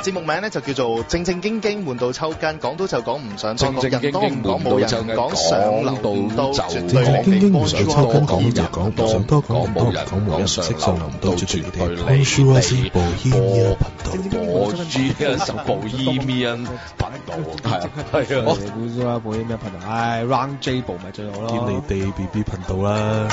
節目名咧就叫做正正經經悶到抽筋，講到就講唔上多個， 正正經經人多唔講冇人唔講，上流唔到絕對正零經經地唔想抽筋，講波就講，唔想多講，唔多講，冇人識上流唔到絕對地波。 我 G 一首 Bohemian 頻道，係啊， 我估咗啦，Bohemian 頻道，Round J 部咪最好咯。 堅尼地 BB 頻道啦。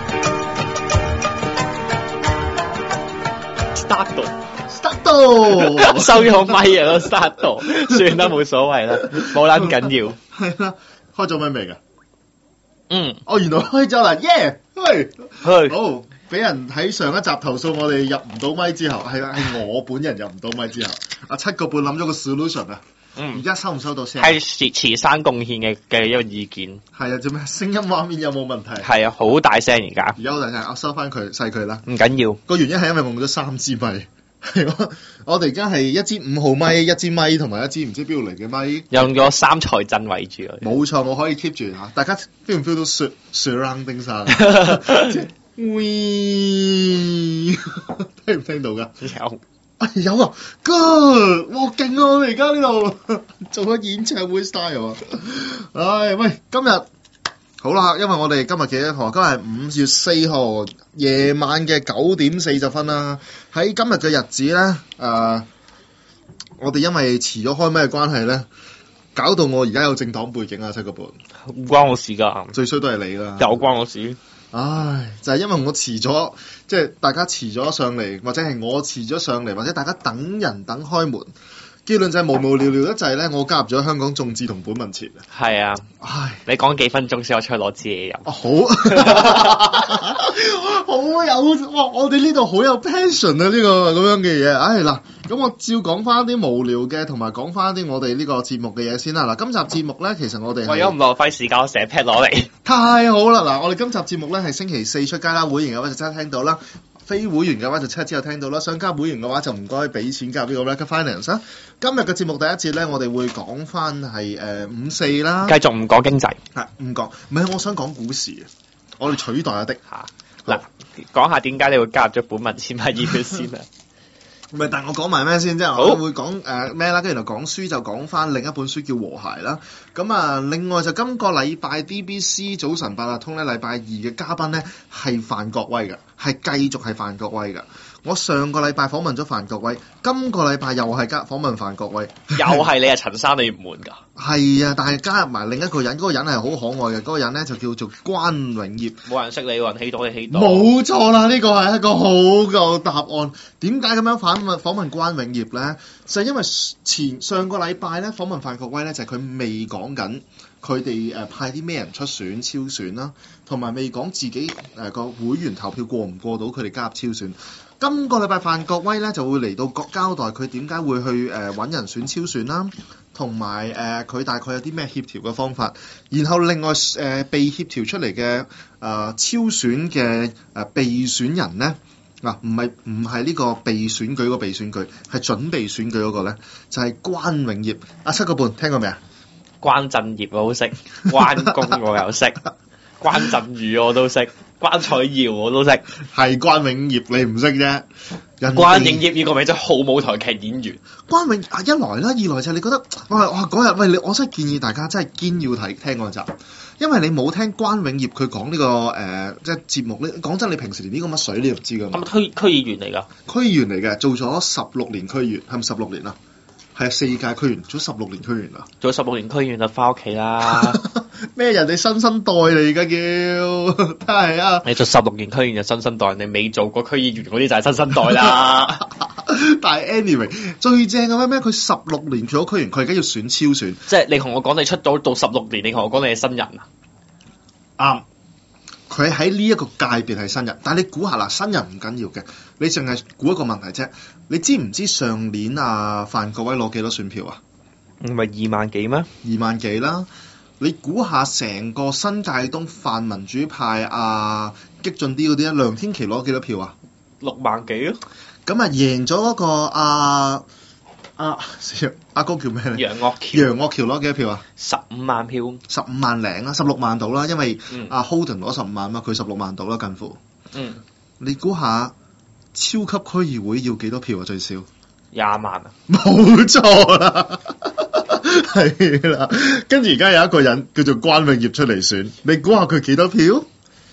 start 到收咗咪啊都 start 到，算啦冇所謂啦，冇撚緊要。 係啦，開咗咪未㗎？ 哦原來開咗啦，耶！喂， 去好，俾人喺上一集投訴我哋入唔到咪之後，係我本人入唔到咪之後，7個半諗咗個 solution 啊。而家收唔收到聲？ 係慈山貢獻嘅一個意見。 係啊，做咩聲音畫面有冇問題？ 係啊，好大聲而家。 而家好大聲，我收翻佢細佢啦。 唔緊要。 個原因係因為我用咗3支咪。係我哋而家係一支5號咪、一支咪同埋一支唔知邊度嚟嘅咪， 用咗3彩陣圍住佢。 冇錯，我可以 keep 住嚇。大家 feel 唔 feel 到 surrounding sound？聽唔聽到㗎？ 有。 有啊 ，good， 哇勁啊！我哋而家呢度做咗演唱會 style 啊！唉，喂，今日好啦，因為我哋今日幾多號？今日係5月4號夜晚嘅9點40分啦。喺今日嘅日子咧，我哋因為遲咗開咩關係咧，搞到我而家有政黨背景啊，7個半。 唔關我事㗎， 最衰都係你啦。 有關我事。 唉，就係因為我遲咗，即係大家遲咗上嚟，或者係我遲咗上嚟，或者大家等人等開門，結論就係無聊得滯咧，我加入咗香港眾志同本民前。 係啊， 唉， 你講幾分鐘先，我出去攞支嘢飲。 好有哇！我哋呢度好有 passion 啊！呢個咁樣嘅嘢，唉嗱，咁我照講翻啲無聊嘅，同埋講翻啲我哋呢個節目嘅嘢先啦。嗱，今集節目咧，其實我哋為咗唔浪費時間，我成日 pad 攞嚟。 太好啦！嗱，我哋今集節目咧係星期4出街啦，會員嘅話就即刻聽到啦，非會員嘅話就即刻之後聽到啦。想加會員嘅話就唔該俾錢加入呢個 Racket Finance 啦。今日嘅節目第一節咧，我哋會講翻係54啦。 繼續唔講經濟， 係唔講，唔係我想講股市啊！我哋取代阿的嚇嗱，講下點解你會加入咗本民前咪議員先啊？ 唔係，但我講埋咩先啫？我會講咩啦？跟住就講書，就講翻另一本書叫《和諧》啦。咁啊，另外就今個禮拜 DBC 早晨八達通咧，禮拜2嘅嘉賓咧係范國威嘅，係繼續係范國威嘅。我上個禮拜訪問咗范國威，今個禮拜又係訪問范國威， 又係你係陳生，你唔悶㗎？係啊，但係加入埋另一個人，嗰個人係好可愛嘅，嗰個人咧就叫做關永業。 冇人識你，冇人起到你起到。 冇錯啦，呢個係一個好嘅答案。點解咁樣訪問關永業咧？就係因為上個禮拜咧訪問范國威咧，就係佢未講緊佢哋派啲咩人出選超選啦，同埋未講自己個會員投票過唔過到佢哋加入超選。今個禮拜范國威咧就會嚟到交代佢點解會去揾人選超選啦，同埋佢大概有啲咩協調嘅方法。然後另外被協調出嚟嘅超選嘅被選人咧，唔係呢個被選舉個被選舉，係準備選舉嗰個咧，就係關永業。7個半聽過未啊？ 關震業我好識，關公我又識，關震宇我都識，關彩耀我都識， 係關永業你唔識啫。 關永業呢個名真係好舞台劇演員。 關永一來啦，二來就係你覺得哇嗰日喂我真係建議大家真係堅要聽嗰集，因為你冇聽關永業佢講呢個即係節目咧。講真，你平時連呢個乜水你都唔知㗎嘛。 係咪區議員嚟㗎？ 區議員嚟嘅，做咗16年區議員，係咪16年啊？係4屆區議員，做16年區議員啦。 做16年區議員就翻屋企啦。 咩人哋新生代嚟㗎叫，係啊！ 你做16年區議員就新生代，你未做過區議員嗰啲就係新生代啦。 但係 anyway 最正嘅咩？佢16年做咗區議員，佢而家要選超選。 即係你同我講你出咗到16年，你同我講你係新人啊？ 啱。佢喺呢一個界別係新人，但係你估下啦，新人唔緊要嘅，你淨係估一個問題啫。你知唔知上年范國威攞幾多選票啊？ 唔係2萬幾咩 ？2萬幾啦。你估下成個新界東泛民主派激進啲嗰啲梁天琦攞幾多票啊 ？6萬幾咯。 咁贏咗嗰個阿哥叫咩咧？ 楊岳橋攞幾多票啊 ？15萬票 ，15萬零啦，16萬到啦，因為Holden 攞15萬嘛，佢16萬到啦，近乎。你估下超級區議會要幾多票啊？最少 20萬啊！ 冇錯啦，係啦。跟住而家有一個人叫做關永業出嚟選，你估下佢幾多票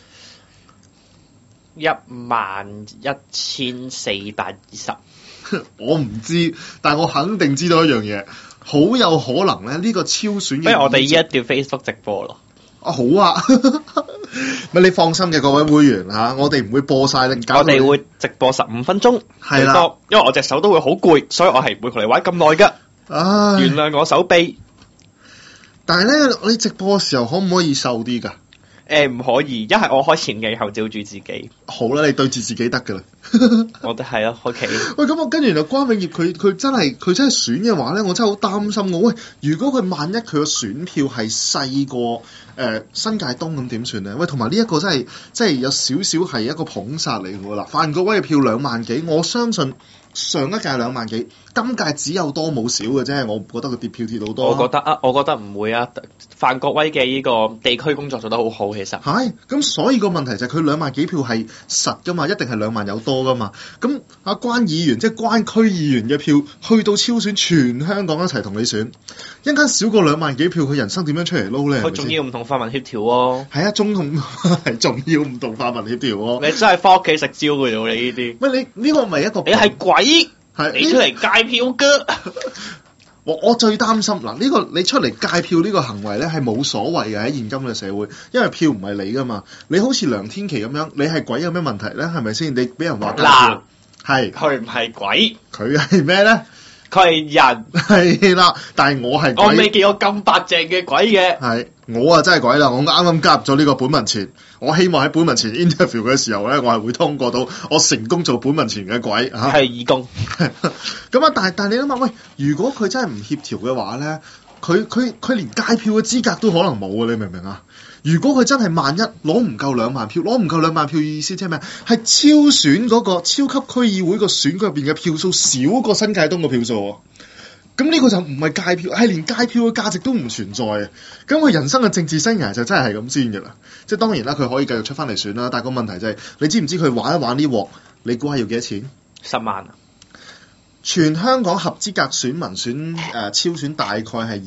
？11,420。 我唔知，但係我肯定知道一樣嘢，好有可能咧呢個超選嘅。 不如我哋依一段 Facebook 直播咯。 啊好啊，咪你放心嘅各位會員嚇，我哋唔會播晒定搞到你。 我哋會直播15分鐘， 係啦最多，因為我隻手都會好攰，所以我係唔會同你玩咁耐㗎。 唉， 原諒我手臂。 但係咧，你直播嘅時候可唔可以瘦啲㗎？ 唔可以，一係我開前鏡後照住自己。 好啦，你對住自己得㗎啦。 我哋係咯，OK。 喂，咁我跟住就關永業佢真係選嘅話咧，我真係好擔心我。喂，如果佢萬一佢個選票係細過新界東咁點算咧？喂，同埋呢一個真係有少少係一個捧殺嚟㗎喎啦。范國威嘅票2萬幾，我相信上一屆2萬幾，今屆只有多冇少嘅啫。我唔覺得佢跌票跌到多。 我覺得唔會啊。范國威嘅呢個地區工作做得好好，其實係咁，所以個問題就係佢2萬幾票係實㗎嘛，一定係2萬有多㗎嘛。咁阿關議員即係關區議員嘅票去到超選，全香港一齊同你選，一間少過2萬幾票，佢人生點樣出嚟撈咧？ 佢仲要唔同泛民協調喎。 係啊，仲要唔同泛民協調喎。 你真係翻屋企食蕉嘅啫，你呢啲。 喂，你呢個咪一個？ 你係鬼， 係你出嚟戒票㗎。 我最擔心嗱，呢個你出嚟戒票呢個行為咧係冇所謂嘅喺現今嘅社會，因為票唔係你噶嘛。你好似梁天琦咁樣，你係鬼有咩問題咧？係咪先？你俾人話戒票，係佢唔係鬼， 佢係咩咧？ 佢係人。 係啦，但係我係鬼。 我未見過咁白淨嘅鬼嘅。 係我啊真係鬼啦！我啱啱加入咗呢個本民前，我希望喺本民前 interview 嘅時候咧，我係會通過到我成功做本民前嘅鬼嚇。 係義工。 咁啊，但係你諗下，喂，如果佢真係唔協調嘅話咧，佢連戒票嘅資格都可能冇啊！你明唔明啊？如果佢真係萬一攞唔夠2萬票，攞唔夠2萬票意思即係咩？係超選嗰個超級區議會個選舉入邊嘅票數少過新界東嘅票數喎。咁呢個就唔係戒票，係連戒票嘅價值都唔存在啊！咁佢人生嘅政治生涯就真係咁先嘅啦。即係當然啦，佢可以繼續出翻嚟選啦。但係個問題就係，你知唔知佢玩一玩呢鑊？你估下要幾多錢 ？10萬啊！ 全香港合資格選民選超選大概係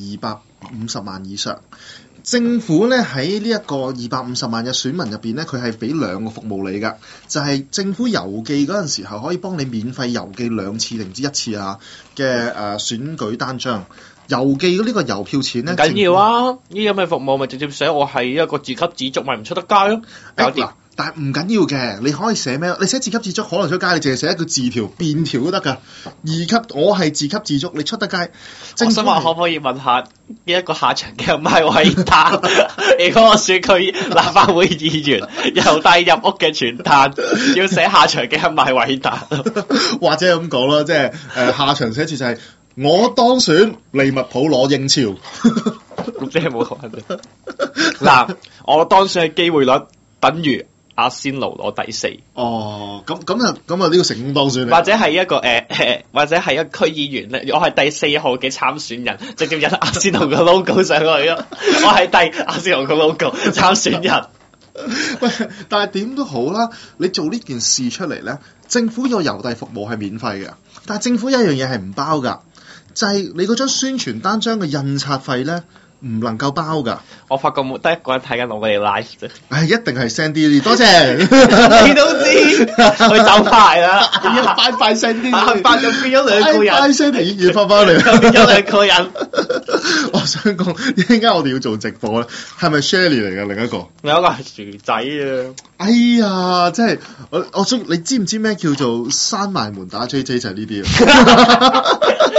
250萬以上。政府咧喺呢一個250萬嘅選民入邊咧，佢係俾2個服務你㗎，就係、是、政府郵寄嗰陣時候可以幫你免費郵寄2次定唔知1次啊嘅選舉單張。郵寄呢個郵票錢咧， 唔緊要啊！呢啲咁嘅服務咪直接寫我係一個自給自足，咪唔出得街咯，搞掂。 但係唔緊要嘅，你可以寫咩？你寫自給自足可能出街，你淨係寫一個字條便條都得㗎。2級我係自給自足，你出得街。 我想話可唔可以問下呢一個下場嘅唔係偉大？如果我選區立法會議員郵遞入屋嘅傳單，要寫下場嘅唔係偉大， 或者咁講啦，即係下場寫住就係、是、我當選利物浦攞英超， 咁即係冇可能。嗱，我當選嘅機會率等於阿仙奴攞第4。 哦，咁啊呢個成功當選嚟。 或者係一個或者係一個區議員咧，我係第4號嘅參選人，直接印阿仙奴嘅 logo 上去咯。我係第阿仙奴嘅 logo 參選人。 喂，但係點都好啦，你做呢件事出嚟咧，政府有郵遞服務係免費嘅，但係政府有一樣嘢係唔包㗎，就係你嗰張宣傳單張嘅印刷費咧。唔能夠包㗎， 我發覺冇得一個人睇緊我哋 live 啫。 唉，一定係 send 啲，多謝。 你都知，佢走牌啦， 快 send 啲， 快就變咗2個人， 快 send 啲嘢翻嚟， 變咗2個人。 我想講，一陣間我哋要做直播咧，係咪 Shelly 嚟㗎？另一個， 另一個係薯仔啊！ 哎呀，真係我想你知唔知咩叫做閂埋門打 JJ 就係呢啲啊？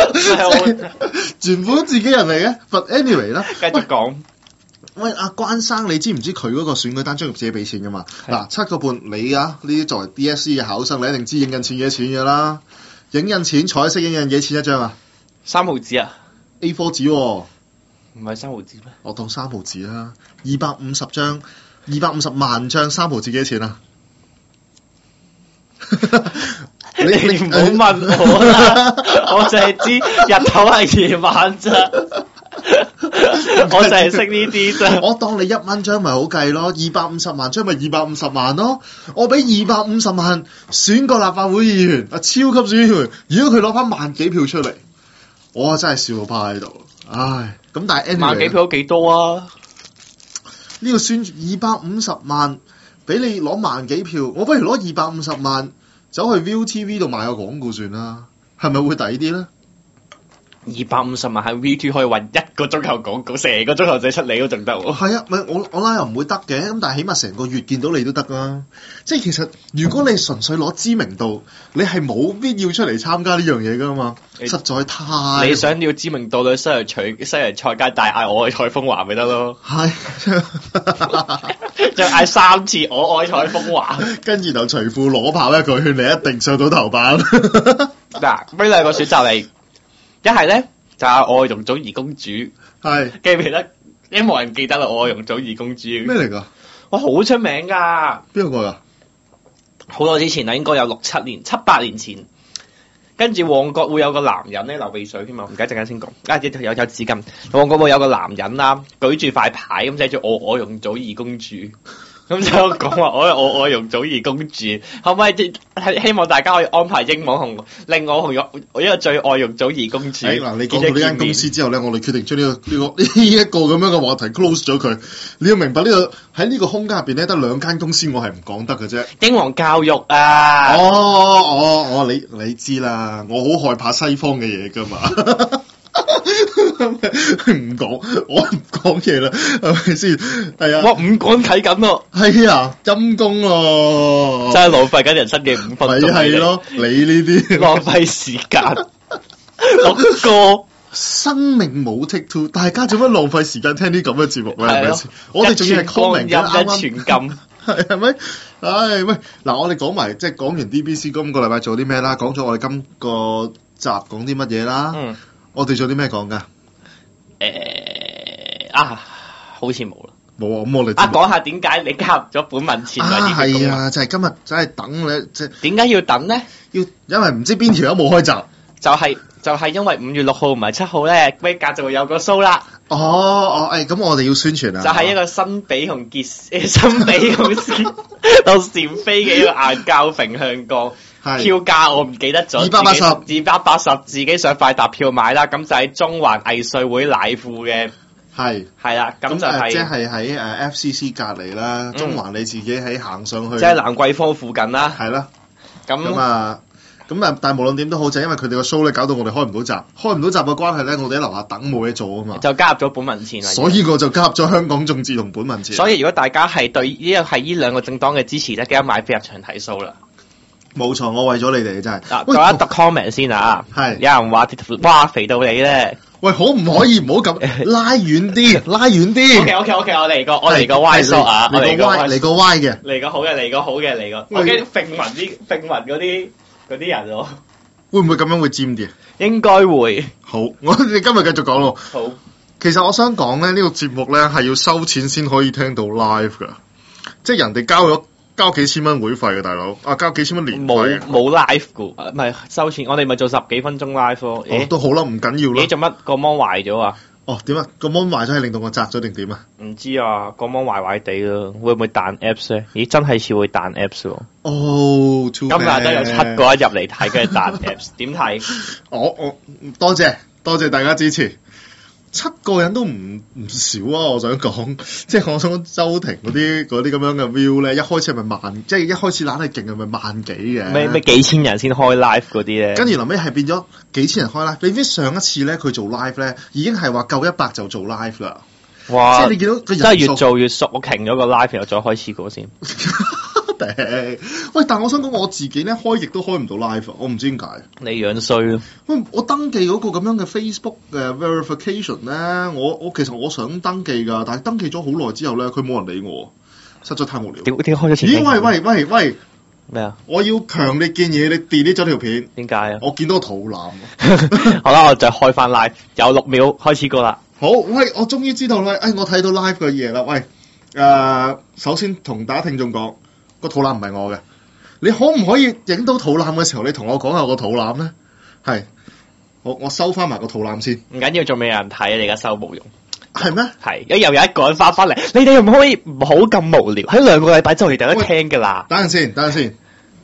全部都自己人嚟嘅，but anyway 啦， 繼續講。 喂，阿關生，你知唔知佢嗰個選舉單張要自己俾錢㗎嘛？嗱，7個半你啊，呢啲作為 DSE 嘅考生，你一定知影印錢幾多錢㗎啦。影印錢彩色影印幾錢一張啊 ？3毫紙啊 ？A4 紙喎， 唔係3毫紙咩？ 我當3毫紙啦，250張，250萬張3毫紙幾多錢啊？ 你唔好問我啦，我淨係知日頭係2萬咋。 我就係識呢啲啫。 我當你1蚊張咪好計咯，250萬張咪250萬咯。我俾250萬選個立法會議員，超級選議員。如果佢攞翻萬幾票出嚟，我真係笑到趴喺度。唉，咁但係 anyway， 萬幾票都幾多啊？ 呢個宣250萬俾你攞萬幾票，我不如攞250萬走去 ViuTV 度賣個廣告算啦，係咪會抵啲咧 250萬喺 ViuTV 可以揾1個鐘頭廣告，成個鐘頭仔出嚟都仲得喎。 係啊，咪我拉又唔會得嘅，咁但係起碼成個月見到你都得啦。即係其實如果你純粹攞知名度，你係冇必要出嚟參加呢樣嘢噶嘛，實在太你想要知名度去西洋菜街大嗌我愛蔡風華咪得咯， 係， 就嗌3次我愛蔡風華。 跟住就隨褲攞炮一個圈，你一定上到頭版。 嗱，俾兩個選擇你，一係咧就係我愛容祖兒公主， 係記唔記得？因為冇人記得啦，我愛容祖兒公主咩嚟㗎？ 我好出名㗎， 邊個㗎？ 好耐之前啦，應該有7年、7、8年前。跟住旺角會有個男人咧流鼻水添嘛，唔該陣間先講。有紙巾，旺角會有個男人啦，舉住塊牌咁寫住我愛容祖兒公主。咁就講話我愛容祖兒公主，可唔可以希望大家可以安排英網同令我同我一個最愛容祖兒公主。 嗱，你講到呢間公司之後咧，我哋決定將呢一個咁樣嘅話題 close 咗佢。你要明白喺呢個空間入邊咧，得2間公司我係唔講得嘅啫。 英皇教育啊！ 你知啦，我好害怕西方嘅嘢㗎嘛。唔講，我唔講嘢啦，係咪先？係啊， 我5講睇緊咯， 係啊，陰公咯， 真係浪費緊人生嘅5分鐘。 係咯，你呢啲浪費時間。6個生命冇 take two， 大家做乜浪費時間聽啲咁嘅節目咧？係咪先？我哋仲要係 comment 嘅，啱啱一全禁。 係咪？唉，喂，嗱，我哋講埋即係講完 DBC 今個禮拜做啲咩啦，講咗我哋今個集講啲乜嘢啦。我哋做啲咩講㗎？ 好似冇啦。 冇啊，咁我哋講下點解你加入咗本民前為呢個係啊，就係今日真係等你，即係點解要等咧？ 因為唔知邊條友冇開集。 就係因為5月6號唔係7號咧，威格就會有個 show 啦。 咁我哋要宣傳啊！ 就係一個新比同新比同到禪飛嘅一個硬膠揈向角。票價我唔記得咗，280，自己上快達票買啦。咁就喺中環藝穗會奶庫嘅，係啦，咁就係即係喺FCC 隔離啦。中環你自己喺行上去， 即係蘭桂坊附近啦。 係啦，咁但係無論點都好，就係因為佢哋個 show 咧，搞到我哋開唔到集嘅關係咧，我哋喺樓下等冇嘢做啊嘛， 就加入咗本民前啦。 所以我就加入咗香港眾志同本民前。 所以如果大家係對呢兩個政黨嘅支持咧，記得買飛入場睇 show 啦。 冇錯，我為咗你哋真係。 讀一讀 comment 先啊。 係。 有人話哇肥到你咧。 喂，可唔可以唔好咁拉遠啲？拉遠啲。 OK，我嚟個 Y shot 啊。 嚟個 Y 嘅。 嚟個好嘅。我驚揈暈嗰啲人喎。 會唔會咁樣會尖啲？ 應該會。 好，我哋今日繼續講咯。 好。 其實我想講咧，呢個節目咧係要收錢先可以聽到 live 㗎，即係人哋交幾千蚊會費嘅大佬，交幾千蚊年費。 冇 live 㗎，唔係收錢。我哋咪做10幾分鐘 live 咯。 都好啦，唔緊要啦。 你做乜個 mon 壞咗啊？ 點啊？個 mon 壞咗係令到我砸咗定點啊？ 唔知啊，個 mon 壞壞地咯，會唔會彈 apps 咧？咦，真係似會彈 apps 喎。 今日都有7個人入嚟睇，跟住彈 apps，點睇？ 我多謝大家支持。7個人都唔少啊！我想講，即係我想講周庭嗰啲咁樣嘅 view 咧，一開始係咪萬？即係一開始懶係勁係咪萬幾嘅？ 咩幾千人先開 live 嗰啲咧？ 跟住臨尾係變咗幾千人開 live。你知上一次咧佢做 live 咧，已經係話夠100就做 live 啦。 哇！ 即係你見到個人數真係越做越熟，我停咗個 live 又再開始過先。 喂，但係我想講我自己咧開亦都開唔到 live，我唔知點解。 你樣衰咯！ 喂，我登記嗰個咁樣嘅 Facebook 嘅 verification 咧，我其實我想登記㗎，但係登記咗好耐之後咧，佢冇人理我，實在太無聊。 點開咗前？ 咦？喂！ 咩啊？ 我要強烈建議你 delete 咗條片。 點解啊？ 我見到個肚腩。 好啦，我就開翻 live，有6秒開始過啦。 好，喂，我終於知道啦！我睇到 live 嘅嘢啦。喂，首先同大家聽眾講。個肚腩唔係我嘅，你可唔可以影到肚腩嘅時候，你同我講下個肚腩咧？係，好，我收翻埋個肚腩先。 唔緊要，仲未有人睇，你而家收冇用。 係咩？ 係，又有一個人翻嚟，你哋唔可以唔好咁無聊，喺2個禮拜之後你哋有得聽㗎啦。 等陣先，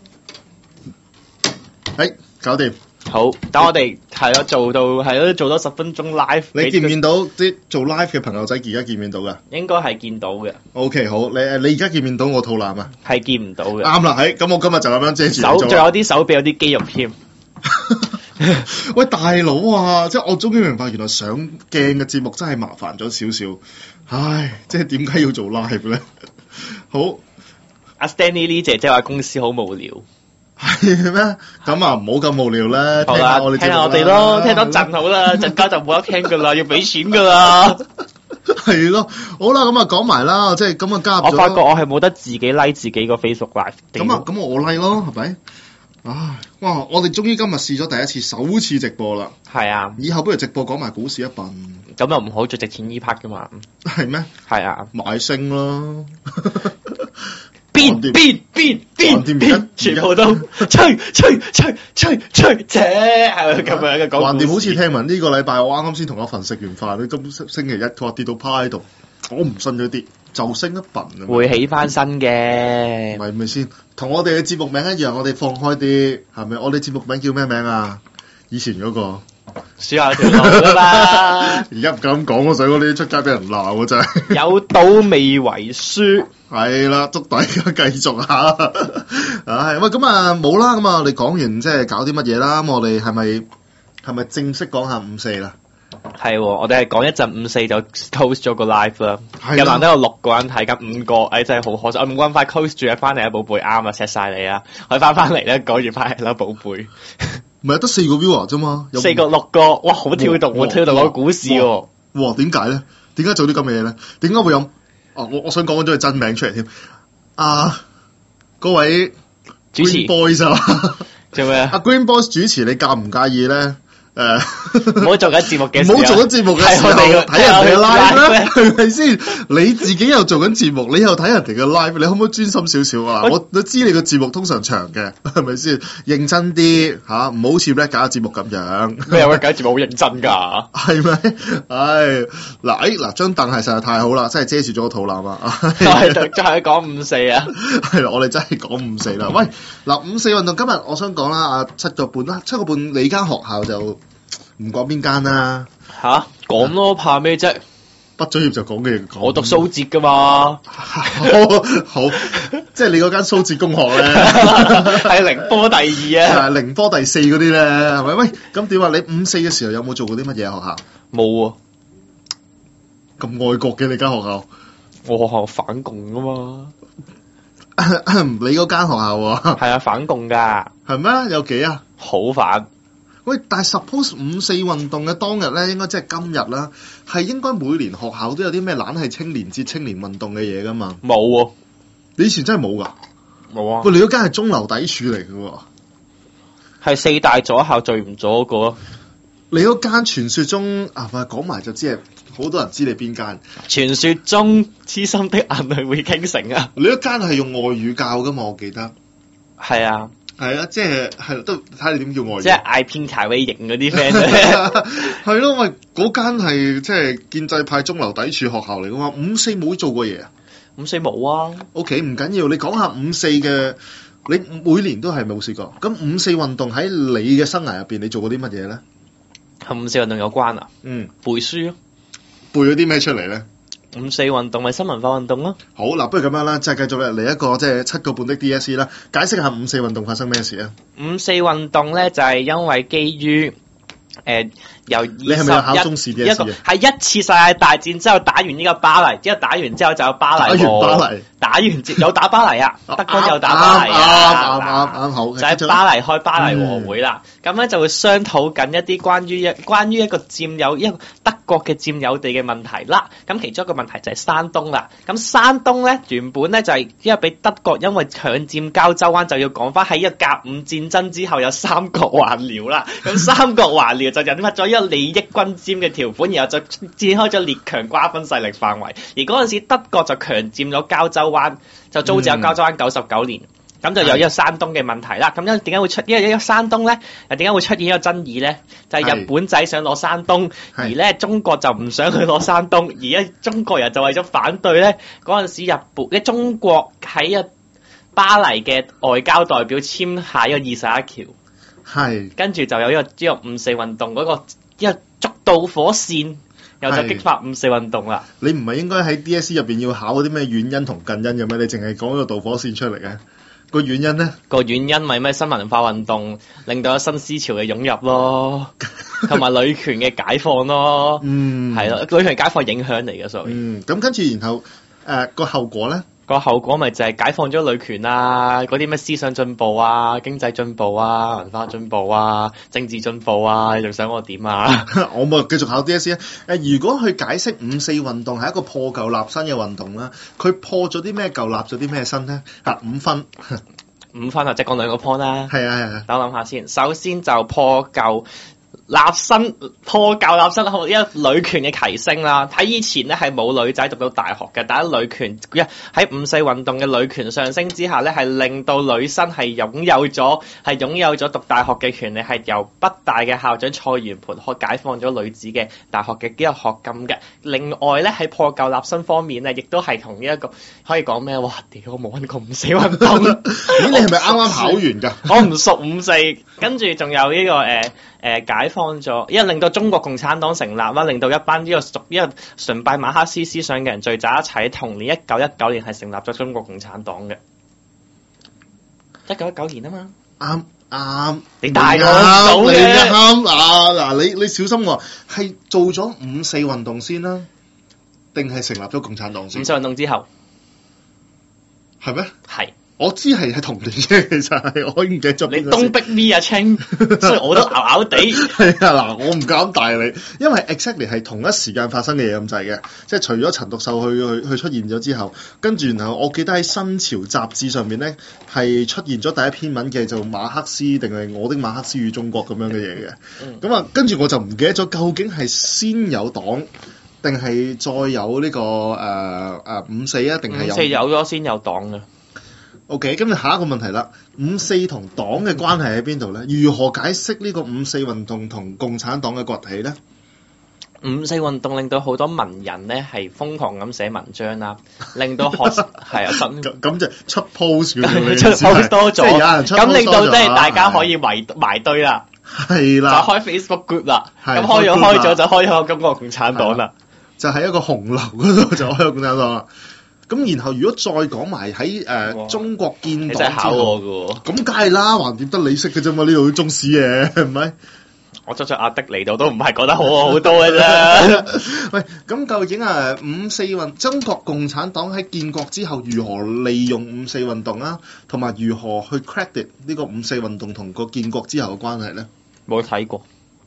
搞掂。 好，等我哋係咯，做多10分鐘 live。 你見唔見到啲做 live 嘅朋友仔而家見唔見到㗎應該係見到嘅， ？OK， 好，你而家見唔見到我肚腩啊？ 係見唔到嘅。 啱啦，咁我今日就咁樣遮住手仲有啲手臂有啲肌肉添。 喂，大佬啊，即係我終於明白，原來上鏡嘅節目真係麻煩咗少少。唉，即係點解要做 live 咧？好， 阿 Stanley Lee 姐姐話公司好無聊。 係咩？咁啊，唔好咁無聊啦， 好啦， 聽下我哋咯，聽多陣好啦，陣間就冇得聽噶啦，要俾錢噶啦。 係咯，好啦，咁啊講埋啦，即係咁啊加入咗。 我發覺我係冇得自己 like 自己個 Facebook Live。 咁我 like 咯，係咪？唉，哇！我哋終於今日試咗第一次首次直播啦。 係啊， 以後不如直播講埋股市一笨。 咁又唔好最值錢呢 part 噶嘛。 係咩？ 係啊， 買升咯。 變，全部都吹，扯，係咪咁樣嘅講？ 橫掂好似聽聞呢個禮拜我啱先同阿凡食完飯，佢今星期一佢話跌到趴喺度，我唔信佢跌，就升一笨啊！ 會起翻身嘅， 係咪先？同我哋嘅節目名一樣，我哋放開啲，係咪？我哋節目名叫咩名啊？以前嗰個。 輸下條路㗎啦！ 而家唔敢講，我想嗰啲出街俾人鬧啊！真係有賭未為輸， 係啦，祝大家繼續下。唉，喂，咁啊冇啦，咁啊我哋講完即係搞啲乜嘢啦？咁我哋係咪正式講下5-4啦？ 係，我哋係講一陣5-4就 close 咗個 live 啦。 係啦又難得有6個人睇緊5個，唉真係好可惜。我唔咁快 close 住啊，翻嚟啊，寶貝啱啊，錫晒你啊！我翻嚟咧，講住翻嚟啦，寶貝。 唔係得4個 viewer 啫嘛 ，4個6個，哇，好跳動喎，跳動個股市喎。 哇，點解咧？點解做啲咁嘅嘢咧？點解會有？我想講咗佢真名出嚟添。嗰位主持 Green Boys 啊， 做咩啊？ 阿 Green Boys 主持，你介唔介意咧？ 唔好做緊節目嘅時候， 唔好做緊節目嘅時候睇人哋嘅 live 咧，係咪先？你自己又做緊節目，你又睇人哋嘅 live，你可唔可以專心少少啊？我都知你個節目通常長嘅，係咪先？認真啲嚇，唔好好似咧搞節目咁樣。 咩有搞節目好認真㗎？ 係咪？唉，嗱張凳係實在太好啦，真係遮住咗個肚腩啊！ 係真係講5-4啊！ 係啦，我哋真係講5-4啦。喂，嗱5-4運動今日我想講啦，7個半啦，7個半你間學校就。唔講邊間啦嚇，講咯，怕咩啫？ 畢咗業就講嘅嘢講。 我讀蘇浙噶嘛， 好，即係你嗰間蘇浙公學咧， 係寧波第2啊， 寧波第4嗰啲咧，係咪？喂，咁點啊？你5-4嘅時候有冇做過啲乜嘢學校？ 冇喎， 咁愛國嘅你間學校？ 我學校反共噶嘛， 你嗰間學校喎？ 係啊，反共㗎， 係咩？有幾啊？ 好反。 喂，但係 suppose 5-4運動嘅當日咧，應該即係今日啦，係應該每年學校都有啲咩懶係青年節、青年運動嘅嘢噶嘛？ 冇喎， 你以前真係冇㗎？ 冇啊！ 喂，你嗰間係中流砥柱嚟嘅喎， 係4大左校最唔左嗰個咯。 你嗰間傳說中講埋就知係好多人知你邊間。 傳說中痴心的眼淚會傾城啊！ 你嗰間係用外語教㗎嘛？我記得。 係啊。 係啊，即係都睇你點叫外語。 即係嗌偏台位型嗰啲 friend。 係咯，喂，嗰間係即係建制派中流砥柱學校嚟㗎嘛？5-4冇做過嘢啊 ？5-4冇啊。 OK， 唔緊要，你講下5-4嘅，你每年都係冇試過。咁5-4運動喺你嘅生涯入邊，你做過啲乜嘢咧？ 同5-4運動有關啊？背書咯。 背咗啲咩出嚟咧 ？5-4運動咪新文化運動咯。 好嗱，不如咁樣啦，即係繼續嚟一個即係7個半的 DSE 啦，解釋下5-4運動發生咩事啊 ？5-4運動咧就係因為基於由你係咪有考中試 DSE 係一次世界大戰之後打完呢個巴黎，之後打完之後就有巴黎喎。打完有打巴黎啊，德軍有打巴黎啊， 啱好， 就喺巴黎開巴黎和會啦。咁咧就會商討緊一啲關於一個佔有一個德國嘅佔有地嘅問題啦。咁其中一個問題就係山東啦。咁山東咧原本咧就係因為俾德國因為強佔膠州灣，就要講翻喺一個甲午戰爭之後有三國還遼啦。咁三國還遼就引發咗一個利益均沾嘅條款，然後就展開咗列強瓜分勢力範圍。而嗰陣時德國就強佔咗膠州灣，就租借咗膠州灣99年。 咁就有呢個山東嘅問題啦。咁因為點解會出呢個山東咧？又點解會出現呢個爭議咧？就係日本仔想攞山東，而咧中國就唔想去攞山東，而咧中國人就為咗反對咧嗰陣時中國喺巴黎嘅外交代表簽下呢個21條， 係跟住就有呢個五四運動嗰個呢個捉導火線，又就激發五四運動啦。 你唔係應該喺 DSE 入邊要考嗰啲咩遠因同近因嘅咩？你淨係講個導火線出嚟嘅個遠因咧？ 個遠因咪咩新文化運動令到有新思潮嘅湧入咯，同埋女權嘅解放咯。係咯，女權解放影響嚟嘅，所以咁跟住然後個後果咧？ 個後果咪就係解放咗女權啊，嗰啲咩思想進步啊、經濟進步啊、文化進步啊、政治進步啊，你仲想我點啊？ 我咪繼續考 DSE 啊！如果去解釋五四運動係一個破舊立新嘅運動啦，佢破咗啲咩舊，立咗啲咩新咧？5分 5分啊，即係講兩個 point 啦。 係啊， 等我諗下先。首先就破舊立新，一女權嘅提升啦。喺以前咧係冇女仔讀到大學嘅，但係女權喺五四運動嘅女權上升之下咧，係令到女生係擁有咗讀大學嘅權利，係由北大嘅校長蔡元培解放咗女子嘅大學嘅呢個學金嘅。另外咧喺破舊立新方面咧，亦都係同呢一個可以講咩？哇！屌，我冇揾過五四運動。 咦？你係咪啱啱考完㗎？ 我唔熟五四，跟住仲有呢個解放咗，因為令到中國共產黨成立啦，令到一班呢個崇拜馬克思思想嘅人聚集一齊，同年1919年係成立咗中國共產黨嘅。1919年啊嘛， 啱， 你大我數嘅， 你啱嗱，你小心喎，係做咗五四運動先啦，定係成立咗共產黨先？ 五四運動之後， 係咩？ 係。 我知係同年嘅，其實係我已經唔記得咗。 你東逼 me 啊，清，所以我都咬地。 係啊，嗱，我唔敢大你，因為 exactly 係同一時間發生嘅嘢咁滯嘅，即係除咗陳獨秀去出現咗之後，跟住然後我記得喺新潮雜誌上面咧係出現咗第一篇文嘅，就馬克思定係我的馬克思與中國咁樣嘅嘢嘅。咁啊，跟住我就唔記得咗究竟係先有黨定係再有呢個五四啊，定係五四有咗先有黨嘅。 OK，咁下一個問題啦，五四同黨嘅關係喺邊度咧？如何解釋呢個五四運動同共產黨嘅崛起咧？ 五四運動令到好多文人咧係瘋狂咁寫文章啦，令到學係啊咁就出 post 出 post 多咗， 即係有人出 post 多咗， 咁令到即係大家可以埋堆啦， 係啦， 就開 Facebook group 啦，咁開咗就開咗中國共產黨啦， 就喺一個紅樓嗰度就開咗共產黨啦。咁然後如果再講埋喺中國建黨之後，你真係考我㗎喎。咁梗係啦，橫掂得你識嘅啫嘛，呢度中史嘅係咪？ 我作阿的嚟到都唔係講得好好多嘅啫。 喂，咁究竟五四運中國共產黨喺建國之後如何利用五四運動啊，同埋如何去 credit 呢個五四運動同個建國之後嘅關係咧？ 冇睇過。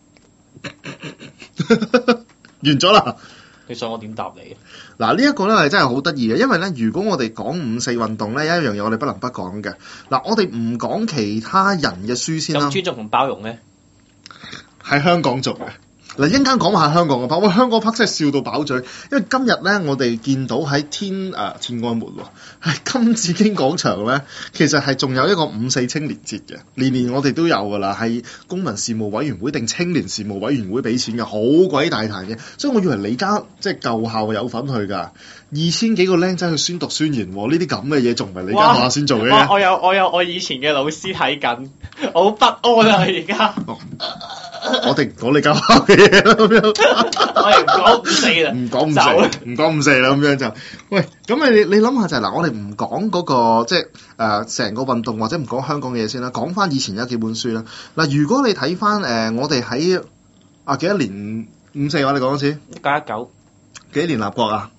完咗啦。 你想我點答你？ 嗱，呢一個咧係真係好得意嘅，因為咧，如果我哋講五四運動咧，有一樣嘢我哋不能不講嘅。嗱，我哋唔講其他人嘅書先啦。 咁尊重同包容咧， 喺香港做嘅。嗱，一陣間講下香港嘅 part，香港 part 真係笑到飽嘴，因為今日咧我哋見到喺天安門喎，喺金紫荊廣場咧，其實係仲有一個五四青年節嘅，年年我哋都有㗎啦，係公民事務委員會定青年事務委員會俾錢嘅，好鬼大壇嘅，所以我以為你家即係舊校有份去㗎，2000幾個僆仔去宣讀宣言喎，呢啲咁嘅嘢仲唔係你間學校先做嘅？ 我以前嘅老師睇緊，我好不安啊而家。 我哋唔講你間學校嘅嘢啦，咁樣我哋唔講五四啦， 唔講五四啦，咁樣就喂，咁你諗下就係嗱，我哋唔講嗰個即係成個運動或者唔講香港嘅嘢先啦，講翻以前有幾本書啦。嗱，如果你睇翻我哋喺幾多年五四話，你講多次 1919 幾多年立國啊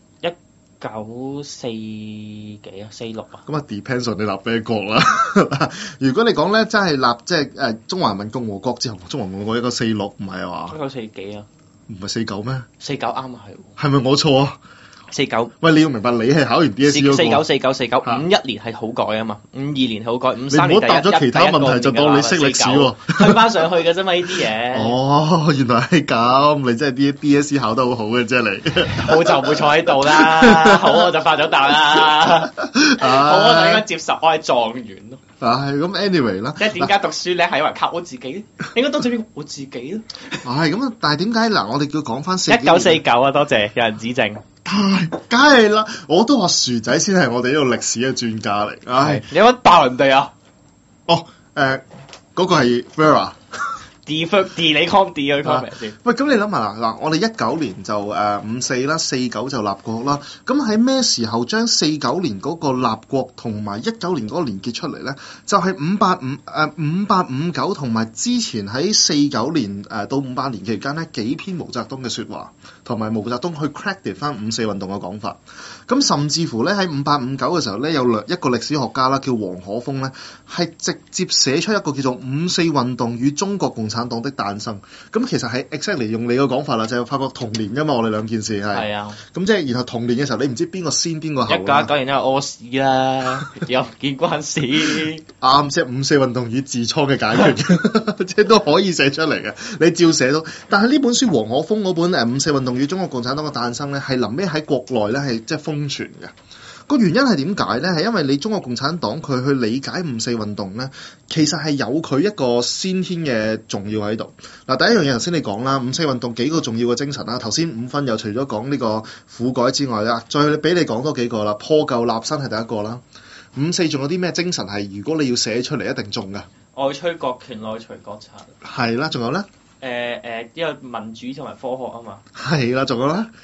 ？1946啊，46啊。 咁啊 depends on 你立咩國啦。如果你講咧，真係立即係中華人民共和國之後，中華民國1946唔係啊嘛？1940幾啊？唔係49咩？49啱啊，係咪我錯啊？ 49。 喂，你要明白，你係考完 DSE 嗰個。 49 51年係好改啊嘛，52年好改，53年你唔好答咗其他問題就當你識歷史喎。 推翻上去嘅啫嘛呢啲嘢。 哦，原來係咁，你真係 DSE 考得好好嘅啫你。 好就唔會坐喺度啦，好我就發咗達啦，好我就應該接受我係狀元咯。 咁 anyway 啦， 即係點解讀書咧係因為靠我自己咧？應該多謝邊我自己咯。 咁啊，但係點解嗱？我哋要講翻 1949啊，多謝有人指正。 梗係啦，我都話薯仔先係我哋呢個歷史嘅專家嚟。 你有冇爆人哋啊？ 嗰個係 Vera。 你 comment 先。 喂，咁你諗下嗱，我哋19年就54啦，49就立國啦。咁喺咩時候將49年嗰個立國同埋19年嗰個連結出嚟咧？就係5859同埋之前喺49年到58年期間咧幾篇毛澤東嘅説話，同埋毛澤東去 credit 翻54運動嘅講法。咁甚至乎咧喺5859嘅時候咧，有一個歷史學家啦，叫黃可峰咧，係直接寫出一個叫做54運動與中國共產黨的誕生。咁其實係 exactly 用你個講法啦，就係發覺同年㗎嘛，我哋兩件事係。係啊。咁即係然後同年嘅時候，你唔知邊個先邊個後啦。 1919年因為屙屎啦，又唔見關事。 啱，即係54運動與痔瘡嘅解決，即係都可以寫出嚟嘅。你照寫到，但係呢本書黃可峰嗰本54運動與中國共產黨嘅誕生咧，係臨尾喺國內咧係即係瘋傳嘅。個原因係點解咧？係因為你中國共產黨佢去理解54運動咧，其實係有佢一個先天嘅重要喺度。嗱，第一樣嘢頭先你講啦，54運動幾個重要嘅精神啦。頭先5分又除咗講呢個苦改之外啦，再俾你講多幾個啦。破舊立新係第一個啦。54仲有啲咩精神係如果你要寫出嚟一定中㗎？ 外趨國權，內除國賊。 係啦，仲有咧？ 因為民主同埋科學啊嘛。 係啦，仲有咧？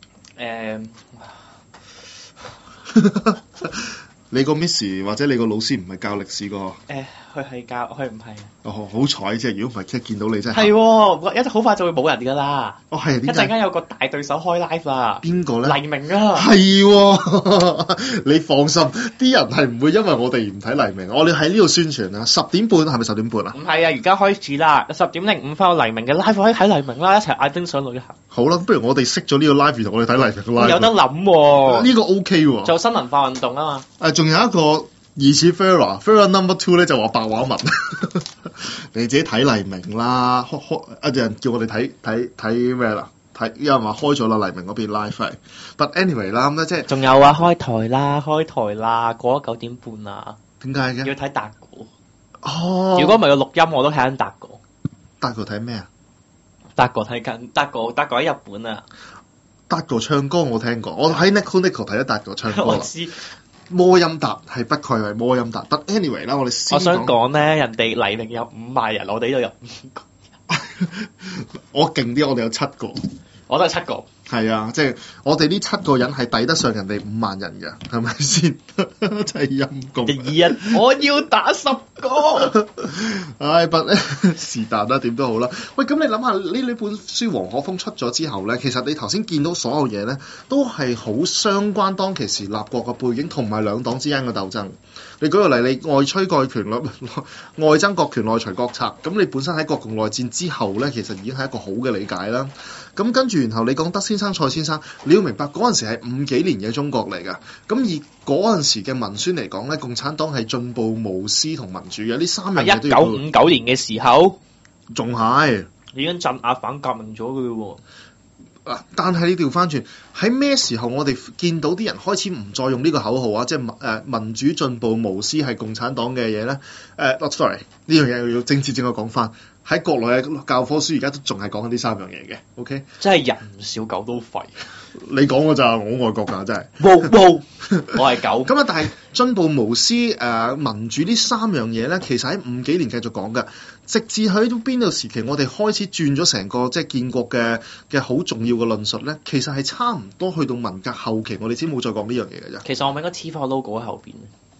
你個 Miss 或者你個老師唔係教歷史個？ 佢係教，佢唔係。 好彩啫！如果唔係，即係見到你真係。 係喎，一陣好快就會冇人㗎啦。 係一陣間有個大對手開 live 啦。邊個咧？黎明啊！ 係喎，你放心，啲人係唔會因為我哋唔睇黎明，我哋喺呢度宣傳啊。10點半係咪10點半啊？ 唔係啊，而家開始啦，10:05有黎明嘅 live 可以睇黎明啦，一齊嗌丁上旅行。 好啦，不如我哋熄咗呢個 live 同我哋睇黎明嘅 live。 有得諗喎， 呢個 OK 喎。 做新文化運動啊嘛。 仲有一個。疑似 Vera number 2咧就話白話文，你自己睇黎明啦。一陣人叫我哋睇咩啦？有人話開咗啦，黎明嗰邊 live。But anyway 啦，咁咧即係仲有啊，開台啦，過咗9點半啦。 點解嘅？ 要睇達哥。 哦。如果唔係個錄音，我都睇緊達哥。 達哥睇咩啊？ 達哥睇緊達哥喺日本啊。 達哥唱歌我聽過，我喺 Nico 睇咗達哥唱歌啦。 我知。 摩音達係不愧為摩音達，but anyway 啦，我哋我想講咧，人哋黎明有5萬人，我哋呢度有5個人。我勁啲，我哋有7個。 我都係7個。係啊，即係我哋呢7個人係抵得上人哋5萬人嘅，係咪先？真係陰公。 我要打10個。 唉，不是但啦，點都好啦。喂，咁你諗下呢本書黃可峰出咗之後咧，其實你頭先見到所有嘢咧，都係好相關當其時立國嘅背景同埋兩黨之間嘅鬥爭。你舉個例，你外趨國權外爭國權，內除國賊，咁你本身喺國共內戰之後咧，其實已經係一個好嘅理解啦。咁跟住然後你講德先生、蔡先生，你要明白嗰陣時係50幾年嘅中國嚟㗎。咁以嗰陣時嘅文宣嚟講咧，共產黨係進步、無私同民主嘅，呢3樣嘢都要。 1959年嘅時候， 仲係已經鎮壓反革命咗㗎喎。 但係你調翻轉喺咩時候，我哋見到啲人開始唔再用呢個口號啊，即係民主、進步、無私係共產黨嘅嘢咧？sorry， 呢樣嘢要政治正確講翻。喺國內嘅教科書而家都仲係講緊呢3樣嘢嘅，OK？ 真係人唔少，狗都吠。 你講㗎咋？我愛國㗎，真係。 我係狗。 咁啊，但係進步、無私、民主呢3樣嘢咧，其實喺50幾年繼續講㗎，直至去到邊度時期，我哋開始轉咗成個即係建國嘅好重要嘅論述咧，其實係差唔多去到文革後期，我哋先冇再講呢樣嘢㗎咋。 其實我咪應該黐翻個 logo 喺後邊。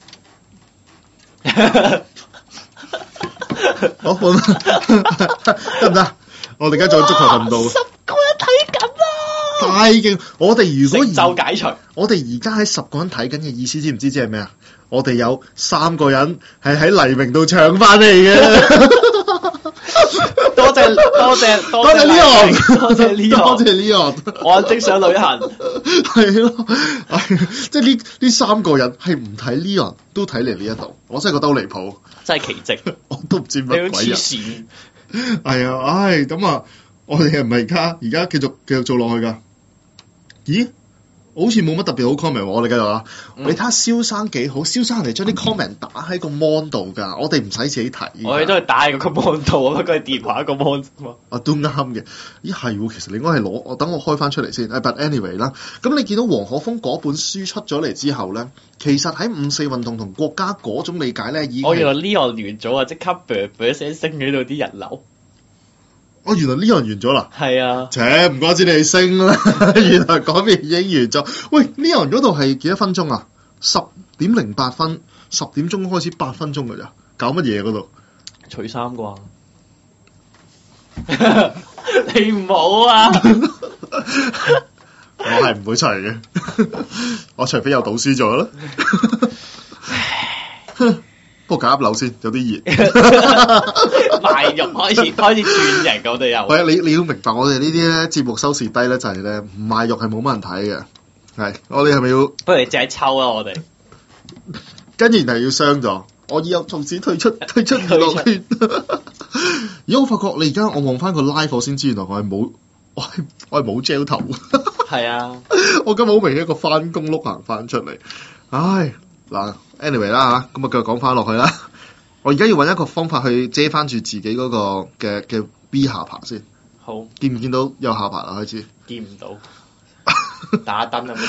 好，得唔得？我哋而家做足球頻道 ，10個人睇緊啊！ 太勁！我哋如果就解除， 我哋而家喺10個人睇緊嘅意思，知唔知係咩啊？我哋有3個人係喺黎明度搶翻嚟嘅。 多謝多謝 Leon， 多謝 Leon， 多謝 Leon， 我即想旅行。 係咯，即係呢三個人係唔睇 Leon 都睇嚟呢一度，我真係覺得好離譜， 真係奇蹟， 我都唔知你好乜鬼人。 黐線。 係啊，唉，咁啊，我哋係咪而家繼續做落去㗎？咦？好似冇乜特別好 comment 喎，我哋繼續啦。你睇下蕭生幾好，蕭生人哋將啲 comment 打喺個 mon 度㗎，我哋唔使自己睇。 我哋都係打喺個 mon 度啊，不過係電話個 mon 嘛。 啊，都啱嘅。咦，係喎，其實你應該係攞，等我開翻出嚟先。But anyway 啦，咁你見到黃可豐嗰本書出咗嚟之後咧，其實喺五四運動同國家嗰種理解咧，已經我原來 Leon 完咗啊，即刻啵聲升喺度啲人流。 哦，原來呢樣完咗啦。 係啊， 切，唔怪之你升啦，原來嗰邊已經完咗。喂，呢樣嗰度係幾多分鐘啊？10:08，10點鐘開始8分鐘㗎咋？搞乜嘢嗰度？ 除衫啩？你唔好啊！ 我係唔會除嘅，我除非有賭輸咗啦。不過夾粒樓先，有啲熱。 賣肉開始轉型，我哋又。 喂，你要明白，我哋呢啲咧節目收視低咧，就係咧唔賣肉係冇乜人睇嘅。係，我哋係咪要？ 不如你借抽啊！我哋跟住然後要傷咗，我以後從此退出娛樂圈。而我發覺你而家我望翻個 live 我先知，原來我係冇 gel 頭。 係啊， 我今日好明顯一個翻工碌行翻出嚟。唉，嗱 ，anyway 啦嚇，咁啊繼續講翻落去啦。我而家要揾一個方法去遮翻住自己嗰個嘅 B 下巴先。 好， 見唔見到有下巴啦？開始見唔到，打燈啊！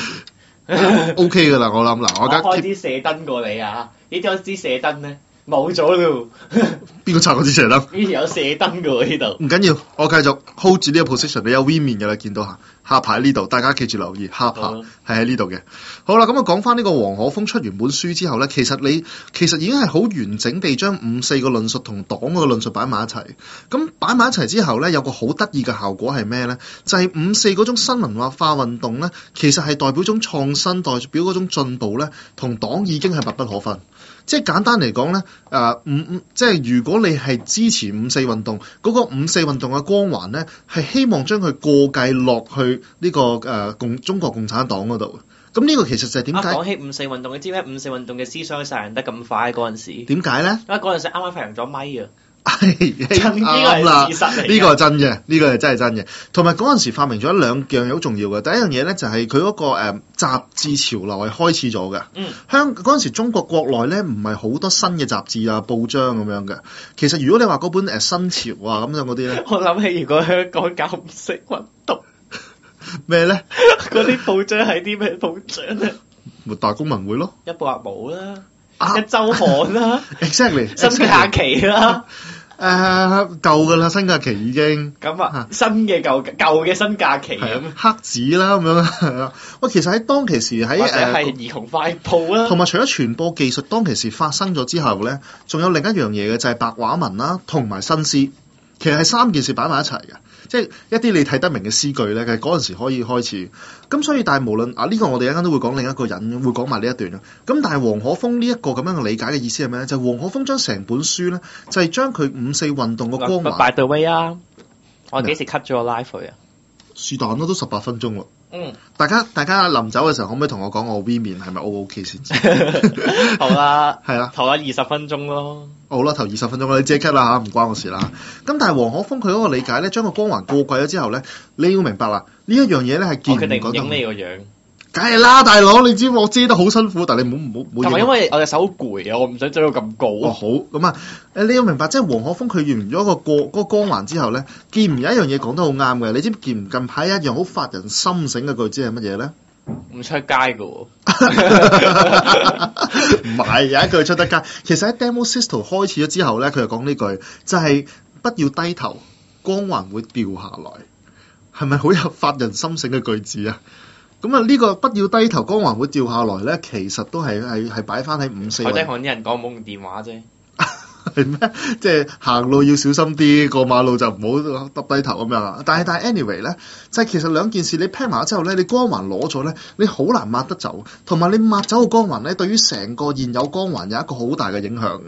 OK 噶啦，我諗嗱，我而家開支射燈過你啊！呢張支射燈咧冇咗咯， 邊個拆嗰支射燈？ 以前有射燈嘅喎呢度。 唔緊要，我繼續 hold 住呢個 position。你有 V 面嘅啦，見到下巴喺呢度，大家記住留意，下巴係喺呢度嘅。好啦，咁啊講翻呢個黃可豐出完本書之後咧，其實已經係好完整地將5·4個論述同黨嗰個論述擺埋一齊。咁擺埋一齊之後咧，有個好得意嘅效果係咩咧？就係5·4嗰種新文化運動咧，其實係代表種創新，代表嗰種進步咧，同黨已經係密不可分。即係簡單嚟講咧，即係如果你係支持5·4運動，嗰個5·4運動嘅光環咧，係希望將佢過繼落去呢個中國共產黨嗰度。咁呢個其實就係點解？ 講起5·4運動，你知唔知5·4運動嘅思想殺人得咁快嗰陣時？ 點解咧？ 因為嗰陣時啱啱發明咗咪啊！ 啱啦， 事實嚟， 呢個係真嘅，呢個係真係真嘅。同埋嗰陣時發明咗兩樣好重要嘅，第一樣嘢咧就係佢嗰個雜誌潮流係開始咗嘅。嗰陣時中國國內咧唔係好多新嘅雜誌啊、報章咁樣嘅。其實如果你話嗰本新潮啊咁樣嗰啲咧， 我諗起如果香港搞5·4運動咩咧？ 嗰啲報章係啲咩報章咧？ 咪大公民會咯， 一報一冇啦。一週刊啦 ，exactly， 新假期啦， 舊噶啦，新假期已經咁啊，新嘅舊嘅新假期咁， 黑紙啦咁樣係啊。喂，其實喺當其時喺係兒童快報啦， 同埋除咗傳播技術當其時發生咗之後咧，仲有另一樣嘢嘅就係白話文啦，同埋新詩。其實係三件事擺埋一齊嘅，即係一啲你睇得明嘅詩句咧，其實嗰陣時可以開始。咁所以，但係無論呢個我哋一陣間都會講另一個人會講埋呢一段啦。咁但係黃可豐呢一個咁樣嘅理解嘅意思係咩咧？就係黃可豐將成本書咧，就係將佢5·4運動嘅光環。 By the way 啊，我幾時 cut 咗個 live 佢啊？ 是但咯，都18分鐘喎。大家臨走嘅時候，可唔可以同我講我 V 面係咪 O.K. 先？ 好啦， 係啦， 頭20分鐘咯。 好啦，頭20分鐘啦，你自己 cut 啦嚇，唔關我事啦。咁但係黃可豐佢嗰個理解咧，將個光環過季咗之後咧，你要明白啦，呢一樣嘢咧係見唔覺得。我決定影你個樣。 梗係啦，大佬，你知我遮得好辛苦，但係你唔好。 同埋因為我隻手好攰啊，我唔想追到咁高。 哦，好咁啊，你要明白，即係黃可豐佢完咗嗰個光環之後咧，見唔有一樣嘢講得好啱嘅，你知唔見唔近排一樣好發人心醒嘅句子係乜嘢咧？ 唔出街㗎喎。 唔係，有一句出得街。其實喺 Demo System 開始咗之後咧，佢就講呢句，就係不要低頭，光環會掉下來。係咪好有發人心醒嘅句子啊？咁啊，呢個不要低頭，光環會掉下來咧，其實都係擺翻喺5·4。 我聽講啲人講冇用電話啫。 係咩？即係行路要小心啲，過馬路就唔好耷低頭咁樣啦。但係 anyway 咧，就係其實兩件事你 pair 埋咗之後咧，你光環攞咗咧，你好難抹得走。同埋你抹走個光環咧，對於成個現有光環有一個好大嘅影響嘅。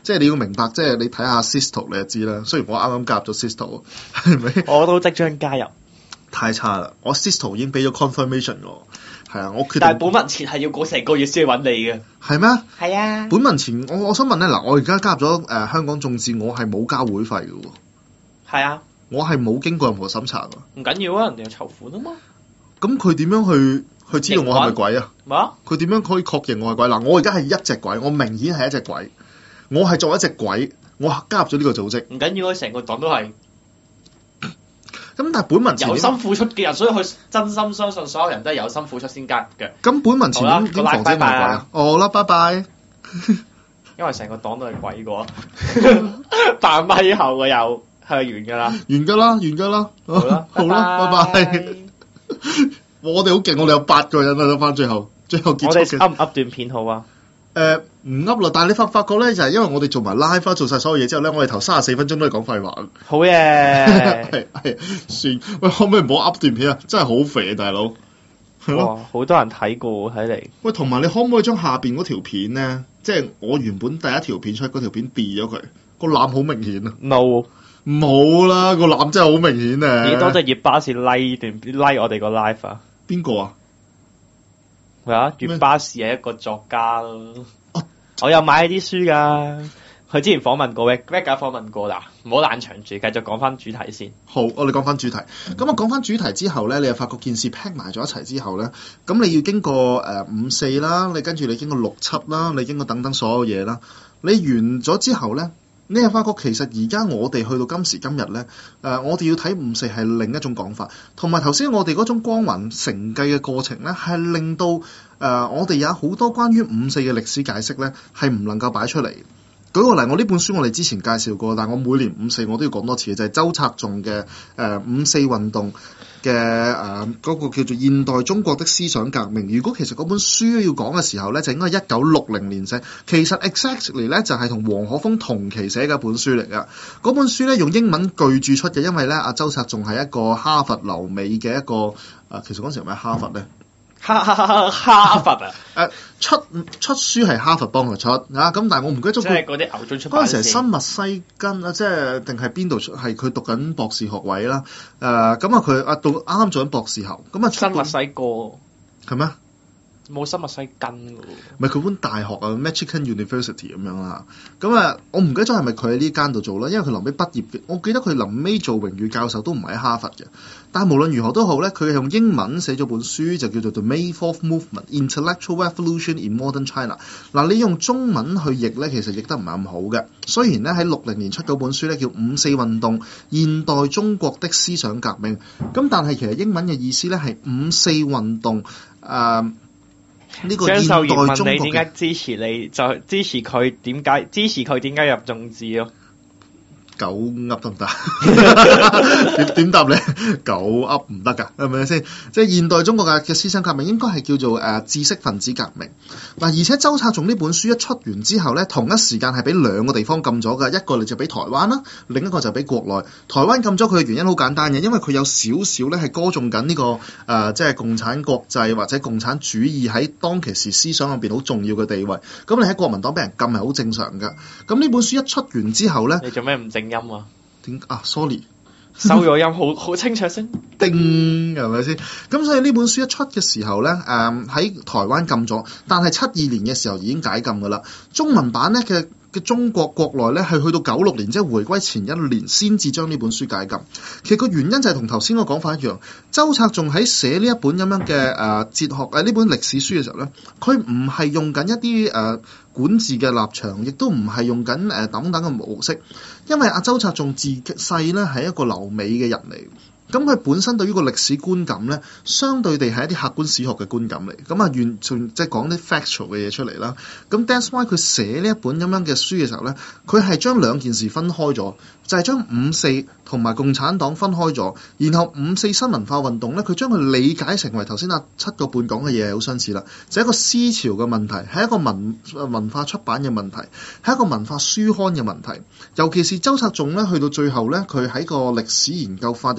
即係你要明白，即係你睇下 Sisto 你就知啦。雖然我啱啱加入咗 Sisto， 係咪？ 我都即將加入， 太差啦！我 Sisto 已經俾咗 confirmation 我，係啊，我決定。 但係本文前係要過成個月先去揾你嘅。 係咩？ 係啊。 本文前我想問咧，嗱，我而家加入咗香港眾志，我係冇交會費嘅喎。 係啊。 我係冇經過任何審查㗎。 唔緊要啊，人哋有籌款啊嘛。 咁佢點樣去知道我係咪鬼啊？ 咩啊？ 佢點樣可以確認我係鬼？嗱，我而家係一隻鬼，我明顯係一隻鬼，我係作為一隻鬼，我加入咗呢個組織。 唔緊要啊，成個黨都係。 咁但係本文前有心付出嘅人，所以佢真心相信所有人都係有心付出先加入嘅。 咁本文前點防止我係鬼啊？好啦，拜拜。 因為成個黨都係鬼個，扮咪後嘅又係完㗎啦。 完㗎啦，完㗎啦。 好啦， 好啦，拜拜。我哋好勁，我哋有8個人啊，到翻最後結束嘅。 我哋噏唔噏段片好啊？ 唔噏啦，但係你發覺咧，就係因為我哋做埋 live 啦，做晒所有嘢之後咧，我哋頭34分鐘都係講廢話。 好嘢。 係算，喂，可唔可以唔好噏段片啊？真係好肥啊，大佬。係咯。 哇，好多人睇過睇嚟。 喂，同埋你可唔可以將下邊嗰條片咧，即係我原本第一條片出嗰條片 delete 咗佢，個攬好明顯啊。 No。 冇啦，個攬真係好明顯啊！ 幾多隻葉巴士 like 我哋個 live 啊？ 邊個啊？ 係啊，葉巴士係一個作家咯。我有買啲書㗎。佢之前訪問過嘅 Vega 訪問過啦，唔好懶長住，繼續講翻主題先。 好，我哋講翻主題。咁啊，講翻主題之後咧，你又發覺件事 pack 埋咗一齊之後咧，咁你要經過5、4啦，你跟住你經過6、7啦，你經過等等所有嘢啦，你完咗之後咧。你又發覺其實而家我哋去到今時今日咧，我哋要睇5、4係另一種講法，同埋頭先我哋嗰種光環承繼嘅過程咧，係令到我哋有好多關於5、4嘅歷史解釋咧，係唔能夠擺出嚟。舉個例，我呢本書我哋之前介紹過，但係我每年5、4我都要講多次嘅，就係周策仲嘅5、4運動嘅嗰個叫做現代中國的思想革命。如果其實嗰本書要講嘅時候咧，就應該係1960年寫。其實 exactly 咧就係同黃可風同期寫嘅一本書嚟㗎。嗰本書咧用英文巨著出嘅，因為咧阿周策仲係一個哈佛留美嘅一個其實嗰陣時係咪哈佛咧？ 哈佛啊！ 出書係哈佛幫佢出啊，咁但係我唔記得咗。 即係嗰啲牛津出版社。 嗰陣時係新墨西根啊，即係定係邊度出？係佢讀緊博士學位啦。咁啊，佢讀啱啱做緊博士後。咁啊， 新墨西哥係咩？ 冇新墨西根㗎喎。 唔係佢本大學啊 ，Michigan University 咁樣啦。咁啊，我唔記得咗係咪佢喺呢間度做啦，因為佢臨尾畢業嘅。我記得佢臨尾做榮譽教授都唔係喺哈佛嘅。但係無論如何都好咧，佢係用英文寫咗本書，就叫做 The May 4th Movement: Intellectual Revolution in Modern China。嗱，你用中文去譯咧，其實譯得唔係咁好嘅。雖然咧喺60年出嗰本書咧叫5、4運動：現代中國的思想革命，咁但係其實英文嘅意思咧係5、4運動呢個現代中國嘅。張秀賢問你點解支持你，就支持佢點解入眾志咯？狗噏得唔得？點答你？狗噏唔得㗎，係咪先？即係現代中國嘅思想革命應該係叫做知識分子革命。嗱，而且周策仲呢本書一出完之後咧，同一時間係俾2個地方禁咗㗎，一個就俾台灣啦，另一個就俾國內。台灣禁咗佢嘅原因好簡單嘅，因為佢有少少咧係歌頌緊呢個即係共產國際或者共產主義喺當其時思想入邊好重要嘅地位。咁你喺國民黨俾人禁係好正常㗎。咁呢本書一出完之後咧，你做咩唔正音啊？點啊 ？Sorry， 收咗音，好清楚聲，叮係咪先？咁所以呢本書一出嘅時候咧，喺台灣禁咗，但係72年嘅時候已經解禁㗎啦。中文版咧嘅中國國內咧係去到96年，即係回歸前1年先至將呢本書解禁。其實個原因就係同頭先個講法一樣，周策仲喺寫呢一本咁樣嘅哲學呢本歷史書嘅時候咧，佢唔係用緊一啲管治嘅立場，亦都唔係用緊等等嘅模式，因為阿周策仲自細咧係一個留美嘅人嚟。咁佢本身對於個歷史觀感咧，相對地係一啲客觀史學嘅觀感嚟。咁啊，完全即係講啲 factual 嘅嘢出嚟啦。咁 that's why 佢寫呢一本咁樣嘅書嘅時候咧，佢係將兩件事分開咗，就係將5、4同埋共產黨分開咗。然後5、4新文化運動咧，佢將佢理解成為頭先阿7個半講嘅嘢係好相似啦，就係一個思潮嘅問題，係一個文化出版嘅問題，係一個文化書刊嘅問題。尤其是周策仲咧，去到最後咧，佢喺個歷史研究法入邊咧。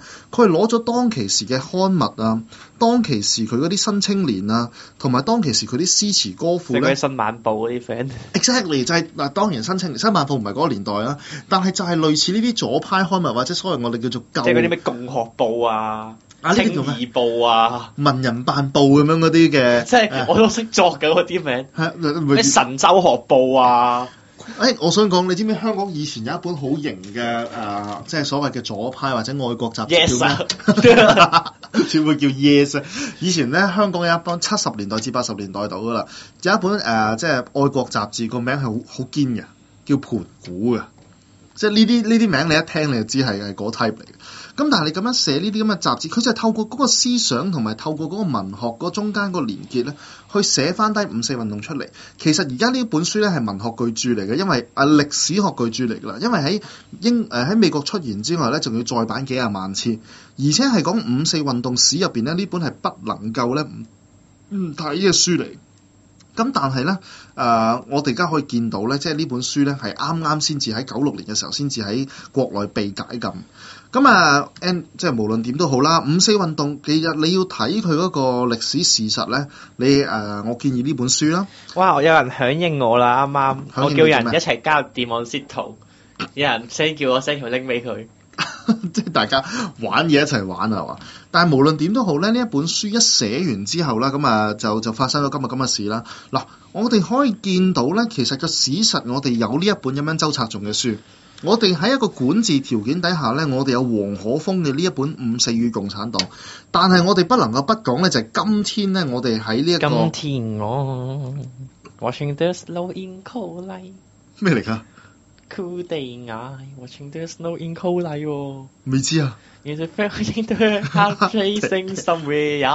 佢係攞咗當其時嘅刊物啊，當其時佢嗰啲新青年啊，同埋當其時佢啲詩詞歌賦咧即係嗰啲新晚報嗰啲 friend。 ，exactly 就係、嗱，當然新青年新晚報唔係嗰個年代啦，但係就係類似呢啲左派刊物或者所謂我哋叫做舊， 即係嗰啲咩共學報啊、 啊呢青啲叫咩義報啊， 文人辦報咁樣嗰啲嘅， 即係我都識作嘅嗰啲名， 係咩神州學報啊， 我想講，你知唔知香港以前有一本好型嘅即係所謂嘅左派或者愛國雜誌 Yes 叫咩？點會叫 Yes 啊？以前咧香港有一本70年代至80年代到噶啦，有一本即係愛國雜誌，個名係好堅嘅，叫盤古嘅。即係呢啲名你一聽你就知係嗰 type 嚟嘅。咁但係你咁樣寫呢啲咁嘅雜誌，佢就係透過嗰個思想同埋透過嗰個文學嗰中間個連結咧，去寫翻低五四運動出嚟。其實而家呢本書咧係文學巨著嚟嘅，因為歷史學巨著嚟㗎啦。因為喺美國出現之外咧，仲要再版幾廿萬次，而且係講五四運動史入邊咧，呢本係不能夠咧唔睇嘅書嚟。咁但係咧，我哋而家可以見到咧，即係呢本書咧係啱啱先至喺96年嘅時候先至喺國內被解禁。咁即係無論點都好啦，五四運動其實你要睇佢嗰個歷史事實咧，我建議呢本書啦。 哇！有人響應我啦，啱啱我響應你做咩叫人一齊加入電網 set 圖，有人 send 叫我 send 條 link 俾佢。 即係大家玩嘢一齊玩係嘛？但係無論點都好咧，呢一本書一寫完之後啦，咁就發生咗今日咁嘅事啦。嗱，我哋可以見到咧，其實個史實我哋有呢一本咁樣周策仲嘅書，我哋喺一個管治條件底下咧，我哋有黃可豐嘅呢一本《五四與共產黨》，但係我哋不能夠不講咧，就係今天咧，我哋喺呢一個今天我 watching the snow in cold night， 咩嚟㗎？ cool day I watching the snow in cold night 喎。 未知啊！ Is it failing the heart chasing somewhere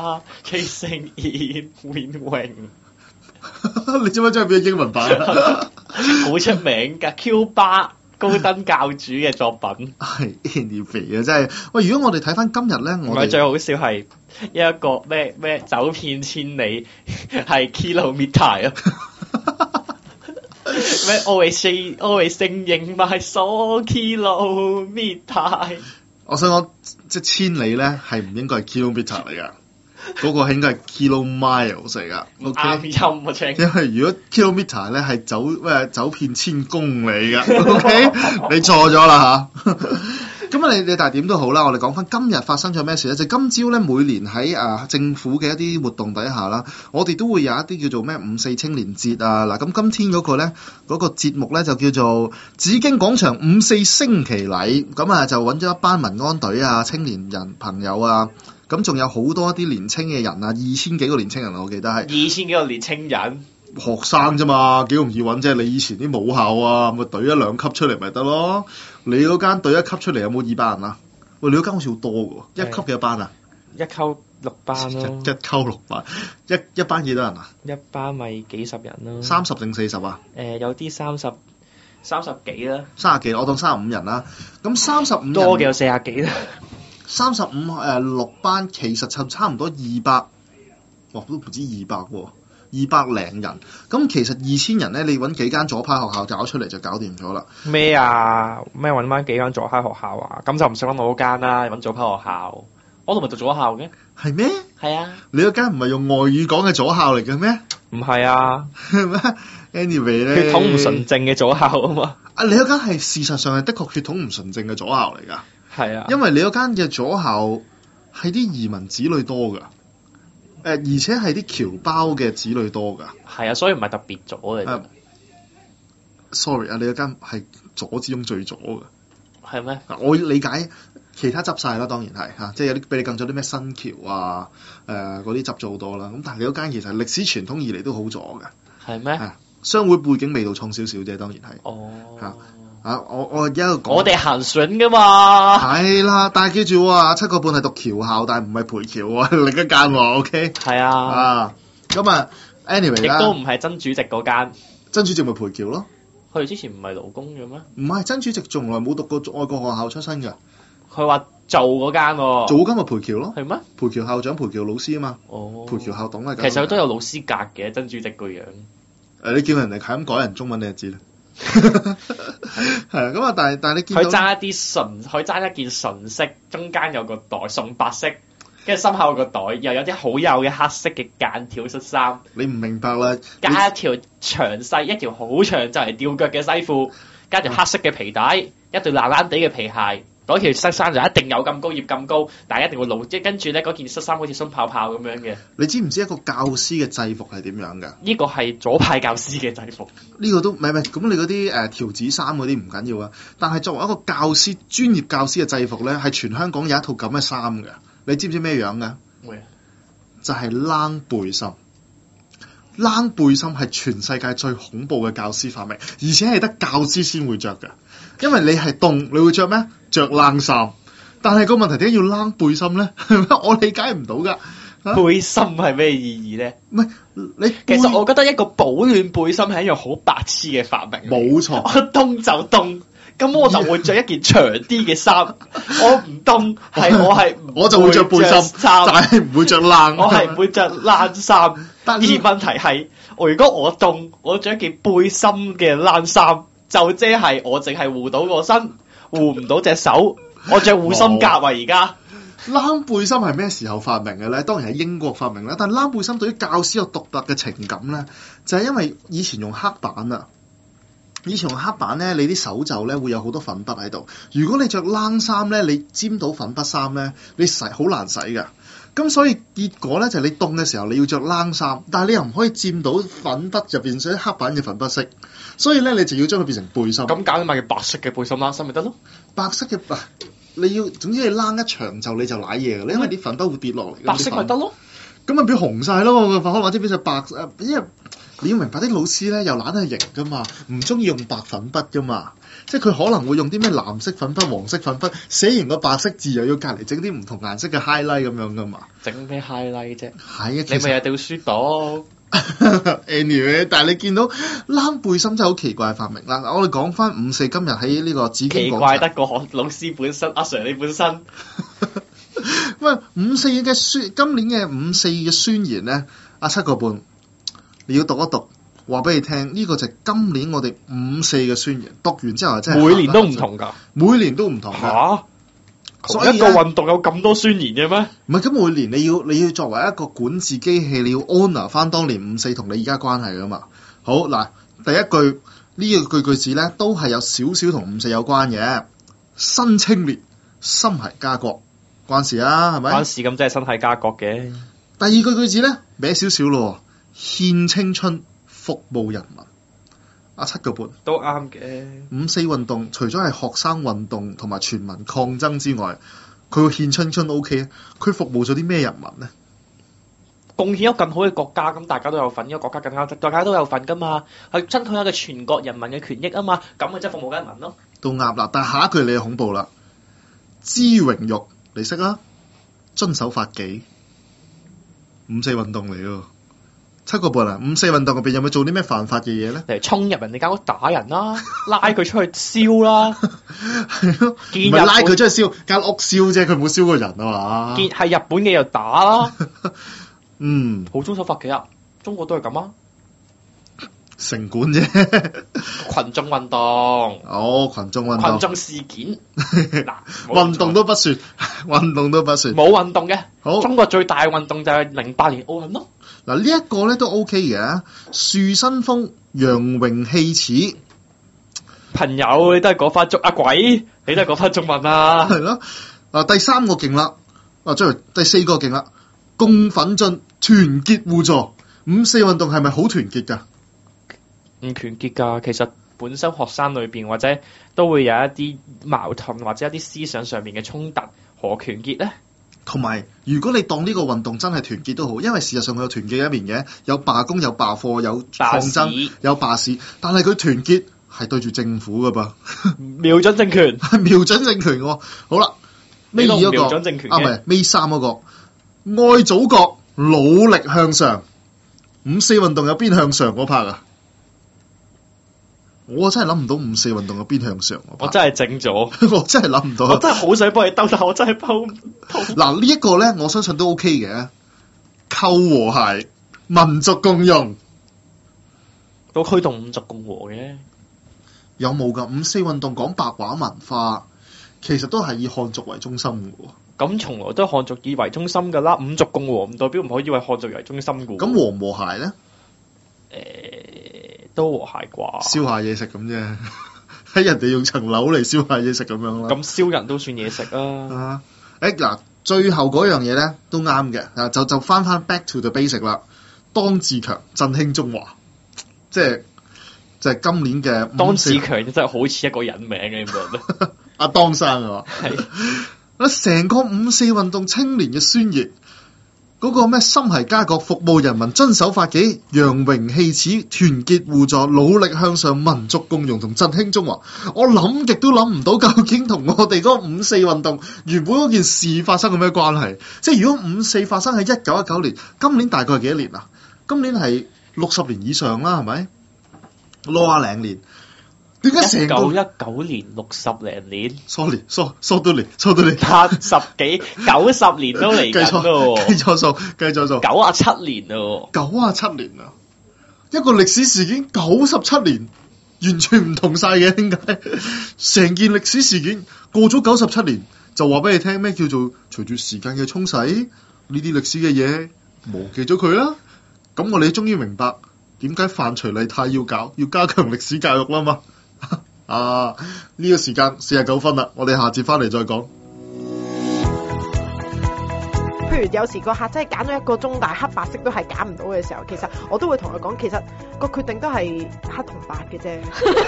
chasing in wind wing？ 你知唔知將佢變咗英文版？ 好出名㗎 Q 巴高登教主嘅作品。 係 anyway 啊，真係喂！如果我哋睇翻今日咧， 唔我哋係最好笑係一個咩走遍千里係 kilometer 啊！咩 always singing my song kilometer。 我想講，即係千里咧係唔應該係 kilometer 嚟㗎，嗰個係應該係 kilomiles 嚟㗎。 啱音啊，請。 因為如果 kilometer 咧係走遍千公里㗎，OK， 你錯咗啦嚇。咁啊，你但係點都好啦，我哋講翻今日發生咗咩事咧？就今朝咧，每年喺政府嘅一啲活動底下啦，我哋都會有一啲叫做咩五四青年節啊。嗱，咁今天嗰個咧嗰個節目咧就叫做紫荊廣場五四升旗禮。咁就揾咗一班民安隊啊、青年人朋友啊，咁仲有好多一啲年青嘅人啊，2000幾個年青人我記得係。 2000幾個年青人。 學生啫嘛，幾容易揾啫。你以前啲母校啊，咪隊1、2級出嚟咪得咯。你嗰間隊1級出嚟有冇200人啊？喂，你嗰間好似好多嘅喎，1級幾多班啊 ？1級6班咯。 一級6班，一班幾多人啊？ 一班咪幾十人咯。 30定40啊？ 有啲30幾啦。 30幾，我當35人啦。咁35人多嘅有40幾啦。 35 6班，其實就差唔多200，哇都唔止200喎。200零人，咁其實2000人咧，你揾幾間左派學校搞出嚟就搞掂咗啦。 咩啊？咩揾翻幾間左派學校啊？咁就唔使揾我嗰間啦，揾左派學校。我度咪讀左校嘅。 係咩？ 係啊。 你嗰間唔係用外語講嘅左校嚟嘅咩？ 唔係啊。 係咩 ？Anyway 咧， 血統唔純正嘅左校啊嘛。 你嗰間係事實上係的確血統唔純正嘅左校嚟㗎。 係啊。 因為你嗰間嘅左校係啲移民子女多㗎。而且係啲僑胞嘅子女多㗎。 係啊，所以唔係特別左嚟。 Sorry 啊，你嗰間係左之中最左㗎。 係咩？ 我理解其他執晒啦，當然係嚇，即係有啲比你更左啲咩新橋啊，嗰啲執咗好多啦。咁但係你嗰間其實歷史傳統以嚟都好左㗎。 係咩？ 商會背景味道重少少啫，當然係。 哦。 我而家講。我哋行順㗎嘛。 係啦，但係記住喎，7個半係讀僑校，但係唔係培僑喎，另一間喎 ，OK。係啊。咁anyway 啦。 亦都唔係曾主席嗰間。 曾主席咪培僑咯。 佢哋之前唔係勞工嘅咩？ 唔係，曾主席從來冇讀過外國學校出身㗎。 佢話做嗰間喎。做嗰間咪培僑咯。 係咩？ 培僑校長、培僑老師啊嘛。 哦。 培僑校董係。 其實佢都有老師格嘅，曾主席個樣。 你叫人哋係咁改人中文，你就知啦。 係啊，咁啊，但係你見到佢揸一啲純，佢揸一件純色，中間有個袋送白色，跟住心口有個袋，又有啲好幼嘅黑色嘅間條恤衫， 你唔明白啦， 加一條長細一條好長就嚟吊腳嘅西褲，加條黑色嘅皮帶，一對爛爛地嘅皮鞋。嗰條恤衫就一定有咁高，葉咁高，但係一定會露，即係跟住咧嗰件恤衫好似鬆泡泡咁樣嘅。 你知唔知一個教師嘅制服係點樣㗎？ 呢個係左派教師嘅制服。 呢個都唔係，咁你嗰啲條子衫嗰啲唔緊要啊。但係作為一個教師，專業教師嘅制服咧，係全香港有一套咁嘅衫㗎。你知唔知咩樣㗎？ 會就係冷背心。冷背心係全世界最恐怖嘅教師發明，而且係得教師先會着㗎。因為你係凍，你會着咩？着冷衫。但係個問題點解要冷背心咧？我理解唔到㗎。 背心係咩意義咧？ 唔係你其實我覺得一個保暖背心係一樣好白痴嘅發明。 冇錯， 我凍就凍，咁我就會着一件長啲嘅衫。我唔凍， 我就會着背心，但係唔會着冷。 我係唔會着冷衫。 但而問題係，如果我凍，我着一件背心嘅冷衫，就即係我淨係護到個身，護唔到隻手。我着護心甲啊！而家冷背心係咩時候發明嘅咧？當然係英國發明啦。但係冷背心對於教師有獨特嘅情感咧，就係因為以前用黑板啊。以前用黑板咧，你啲手袖咧會有好多粉筆喺度。如果你着冷衫咧，你沾到粉筆衫咧，你洗好難洗㗎。咁所以結果咧就係你凍嘅時候你要着冷衫，但係你又唔可以沾到粉筆入邊所以黑板嘅粉筆色，所以咧你就要將佢變成背心。 咁揀買件白色嘅背心冷衫咪得咯？ 白色嘅你要總之你冷一長袖你就舐嘢㗎，因為啲粉筆會跌落嚟。 白色咪得咯？ 咁咪變紅晒咯，個粉或者變成白因為你要明白啲老師咧又懶係型㗎嘛，唔中意用白粉筆㗎嘛，即係佢可能會用啲咩藍色粉筆、黃色粉筆寫完個白色字，又要隔離整啲唔同顏色嘅 highlight 咁樣㗎嘛。 整咩 highlight 啫？ 係啊， 你咪係掉書讀。 anyway， 但係你見到冷背心真係好奇怪嘅發明啦。我哋講翻5·4今日喺呢個紫荊廣場， 奇怪得過老師本身，阿 Sir 你本身。 喂，5·4嘅今年嘅5·4嘅宣言咧，7個半，你要讀一讀，話俾你聽，呢個就係今年我哋5·4嘅宣言。讀完之後真係每年都唔同㗎。 每年都唔同㗎。 嚇！ 所以一個運動有咁多宣言嘅咩？ 唔係，咁每年你要作為一個管治機器，你要 honour 翻當年5·4同你而家關係㗎嘛。好嗱，第一句呢個句子咧，都係有少少同5·4有關嘅。新青年，心繫家國，關事啊，係咪？ 關事咁真係身體家國嘅。 第二句子咧，歪少少咯，獻青春，服務人民。7個半都啱嘅。 5·4運動除咗係學生運動同埋全民抗爭之外，佢會獻青春 OK 啊？佢服務咗啲咩人民咧？ 貢獻咗更好嘅國家，咁大家都有份，呢個國家更加大家都有份噶嘛，係爭取一個全國人民嘅權益啊嘛，咁咪即係服務緊人民咯。 都啱啦，但係下一句你就恐怖啦，知榮辱你識啦，遵守法紀，5·4運動嚟喎。7個半啊！5·4運動入邊有冇做啲咩犯法嘅嘢咧？ 例如衝入人哋間屋打人啦，拉佢出去燒啦， 係咯，唔係拉佢出去燒間屋燒啫，佢冇燒過人啊嘛。 見係日本嘅又打啦， 嗯， 好遵守法紀啊！中國都係咁啊， 城管啫， 群眾運動， 哦，群眾運動， 群眾事件嗱， 運動都不算，運動都不算， 冇運動嘅。 好， 中國最大嘅運動就係08年奧運咯。 嗱，呢一個咧都 OK 嘅，樹新風，揚榮棄齒。 朋友，你都係嗰番中啊鬼，你都係嗰番中文啊。 係咯，第3個勁啦，第4個勁啦，共奮進，團結互助。5·4運動係咪好團結㗎？ 唔團結㗎，其實本身學生裏邊或者都會有一啲矛盾或者一啲思想上面嘅衝突，何團結咧？ 同埋，如果你當呢個運動真係團結都好，因為事實上佢有團結嘅一面嘅，有罷工、有罷課、有抗爭、有罷市，但係佢團結係對住政府㗎噃， 瞄準政權， 瞄準政權喎。好啦，尾二嗰個瞄準政權唔係尾3嗰個，愛祖國，努力向上。5·4運動有邊向上嗰 part 啊？我真係諗唔到5·4運動有邊向上嗰 part。 我真係整咗， 我真係諗唔到。 我真係好想幫你兜，但我真係兜唔到。 嗱，呢一個咧，我相信都 OK 嘅，構和諧，民族共融， 都驅動民族共和嘅。 有冇㗎？五四運動講白話文化，其實都係以漢族為中心嘅喎。 咁從來都係漢族以為中心㗎啦，五族共和唔代表唔可以以為漢族為中心嘅喎。 咁和唔和諧咧？ 都和諧啩？ 燒下嘢食咁啫，喺人哋用層樓嚟燒下嘢食咁樣啦。 咁燒人都算嘢食啊！ 嗱，最後嗰樣嘢咧都啱嘅，就翻 back to the basic 啦。當自強，振興中華，即係今年嘅當自強真係好似一個人名嘅，你明唔明？ 阿當生啊， 係成個五四運動青年嘅宣言，嗰個咩心繫家國、服務人民、遵守法紀、揚榮棄恥、團結互助、努力向上、民族共融同振興中華，我諗極都諗唔到究竟同我哋嗰個五四運動原本嗰件事發生有咩關係？即係如果五四發生喺1919年，今年大概係幾多年啊？今年係60年以上啦，係咪？60零年。點解成個 1919年60零年 ？sorry，疏多年 ，80幾90年都嚟緊咯喎， 計錯數 97年咯喎 ，97年啊！一個歷史事件97年，完全唔同晒嘅，點解？成件歷史事件過咗97年，就話俾你聽咩叫做隨住時間嘅沖洗，呢啲歷史嘅嘢忘記咗佢啦。咁我哋終於明白點解范徐麗泰要加強歷史教育啦嘛。呢個時間49分啦，我哋下節翻嚟再講。 譬如有時個客真係揀咗一個中大黑白色都係揀唔到嘅時候，其實我都會同佢講，其實個決定都係黑同白嘅啫。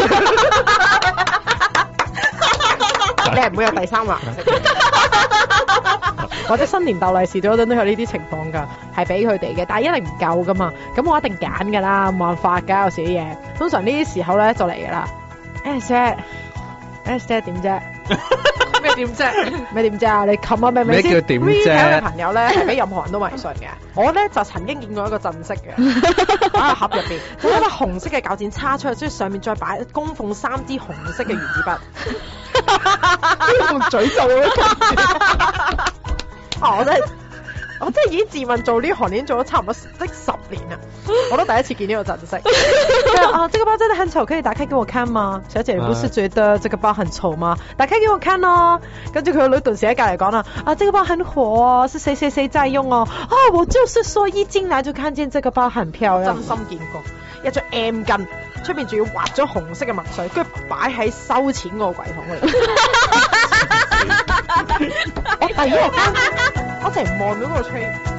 你係唔會有第三顏色，或者新年鬥利是嗰陣都有呢啲情況㗎，係俾佢哋嘅，但係一定唔夠㗎嘛。咁我一定揀㗎啦，冇辦法㗎，有時啲嘢。通常呢啲時候咧就嚟㗎啦。S 姐點啫？咩點啫？咩點啫啊？你琴日明明先咩叫點啫 retail 嘅朋友咧係俾任何人都迷信嘅。我咧就曾經見過一個陣式嘅，喺個盒入邊就一粒紅色嘅鉸剪叉出去，所以上面再擺供奉3支紅色嘅原子筆。用嘴做咯，我真係已經自問做呢行已經做咗差唔多10年啦，我都第一次見呢個陣式。這個包真的很醜，可以打開給我看嗎？小姐，你不是覺得這個包很醜嗎？打開給我看咯。跟住佢個女頓時喺隔離講啦，這個包很火哦，是誰誰誰在用哦？我就是說一進來就看見這個包很漂亮，真心見過一張 M 巾，出邊仲要畫咗紅色嘅墨水，跟住擺喺收錢嗰個櫃桶嗰度。我第一日我淨係望到嗰個 tray。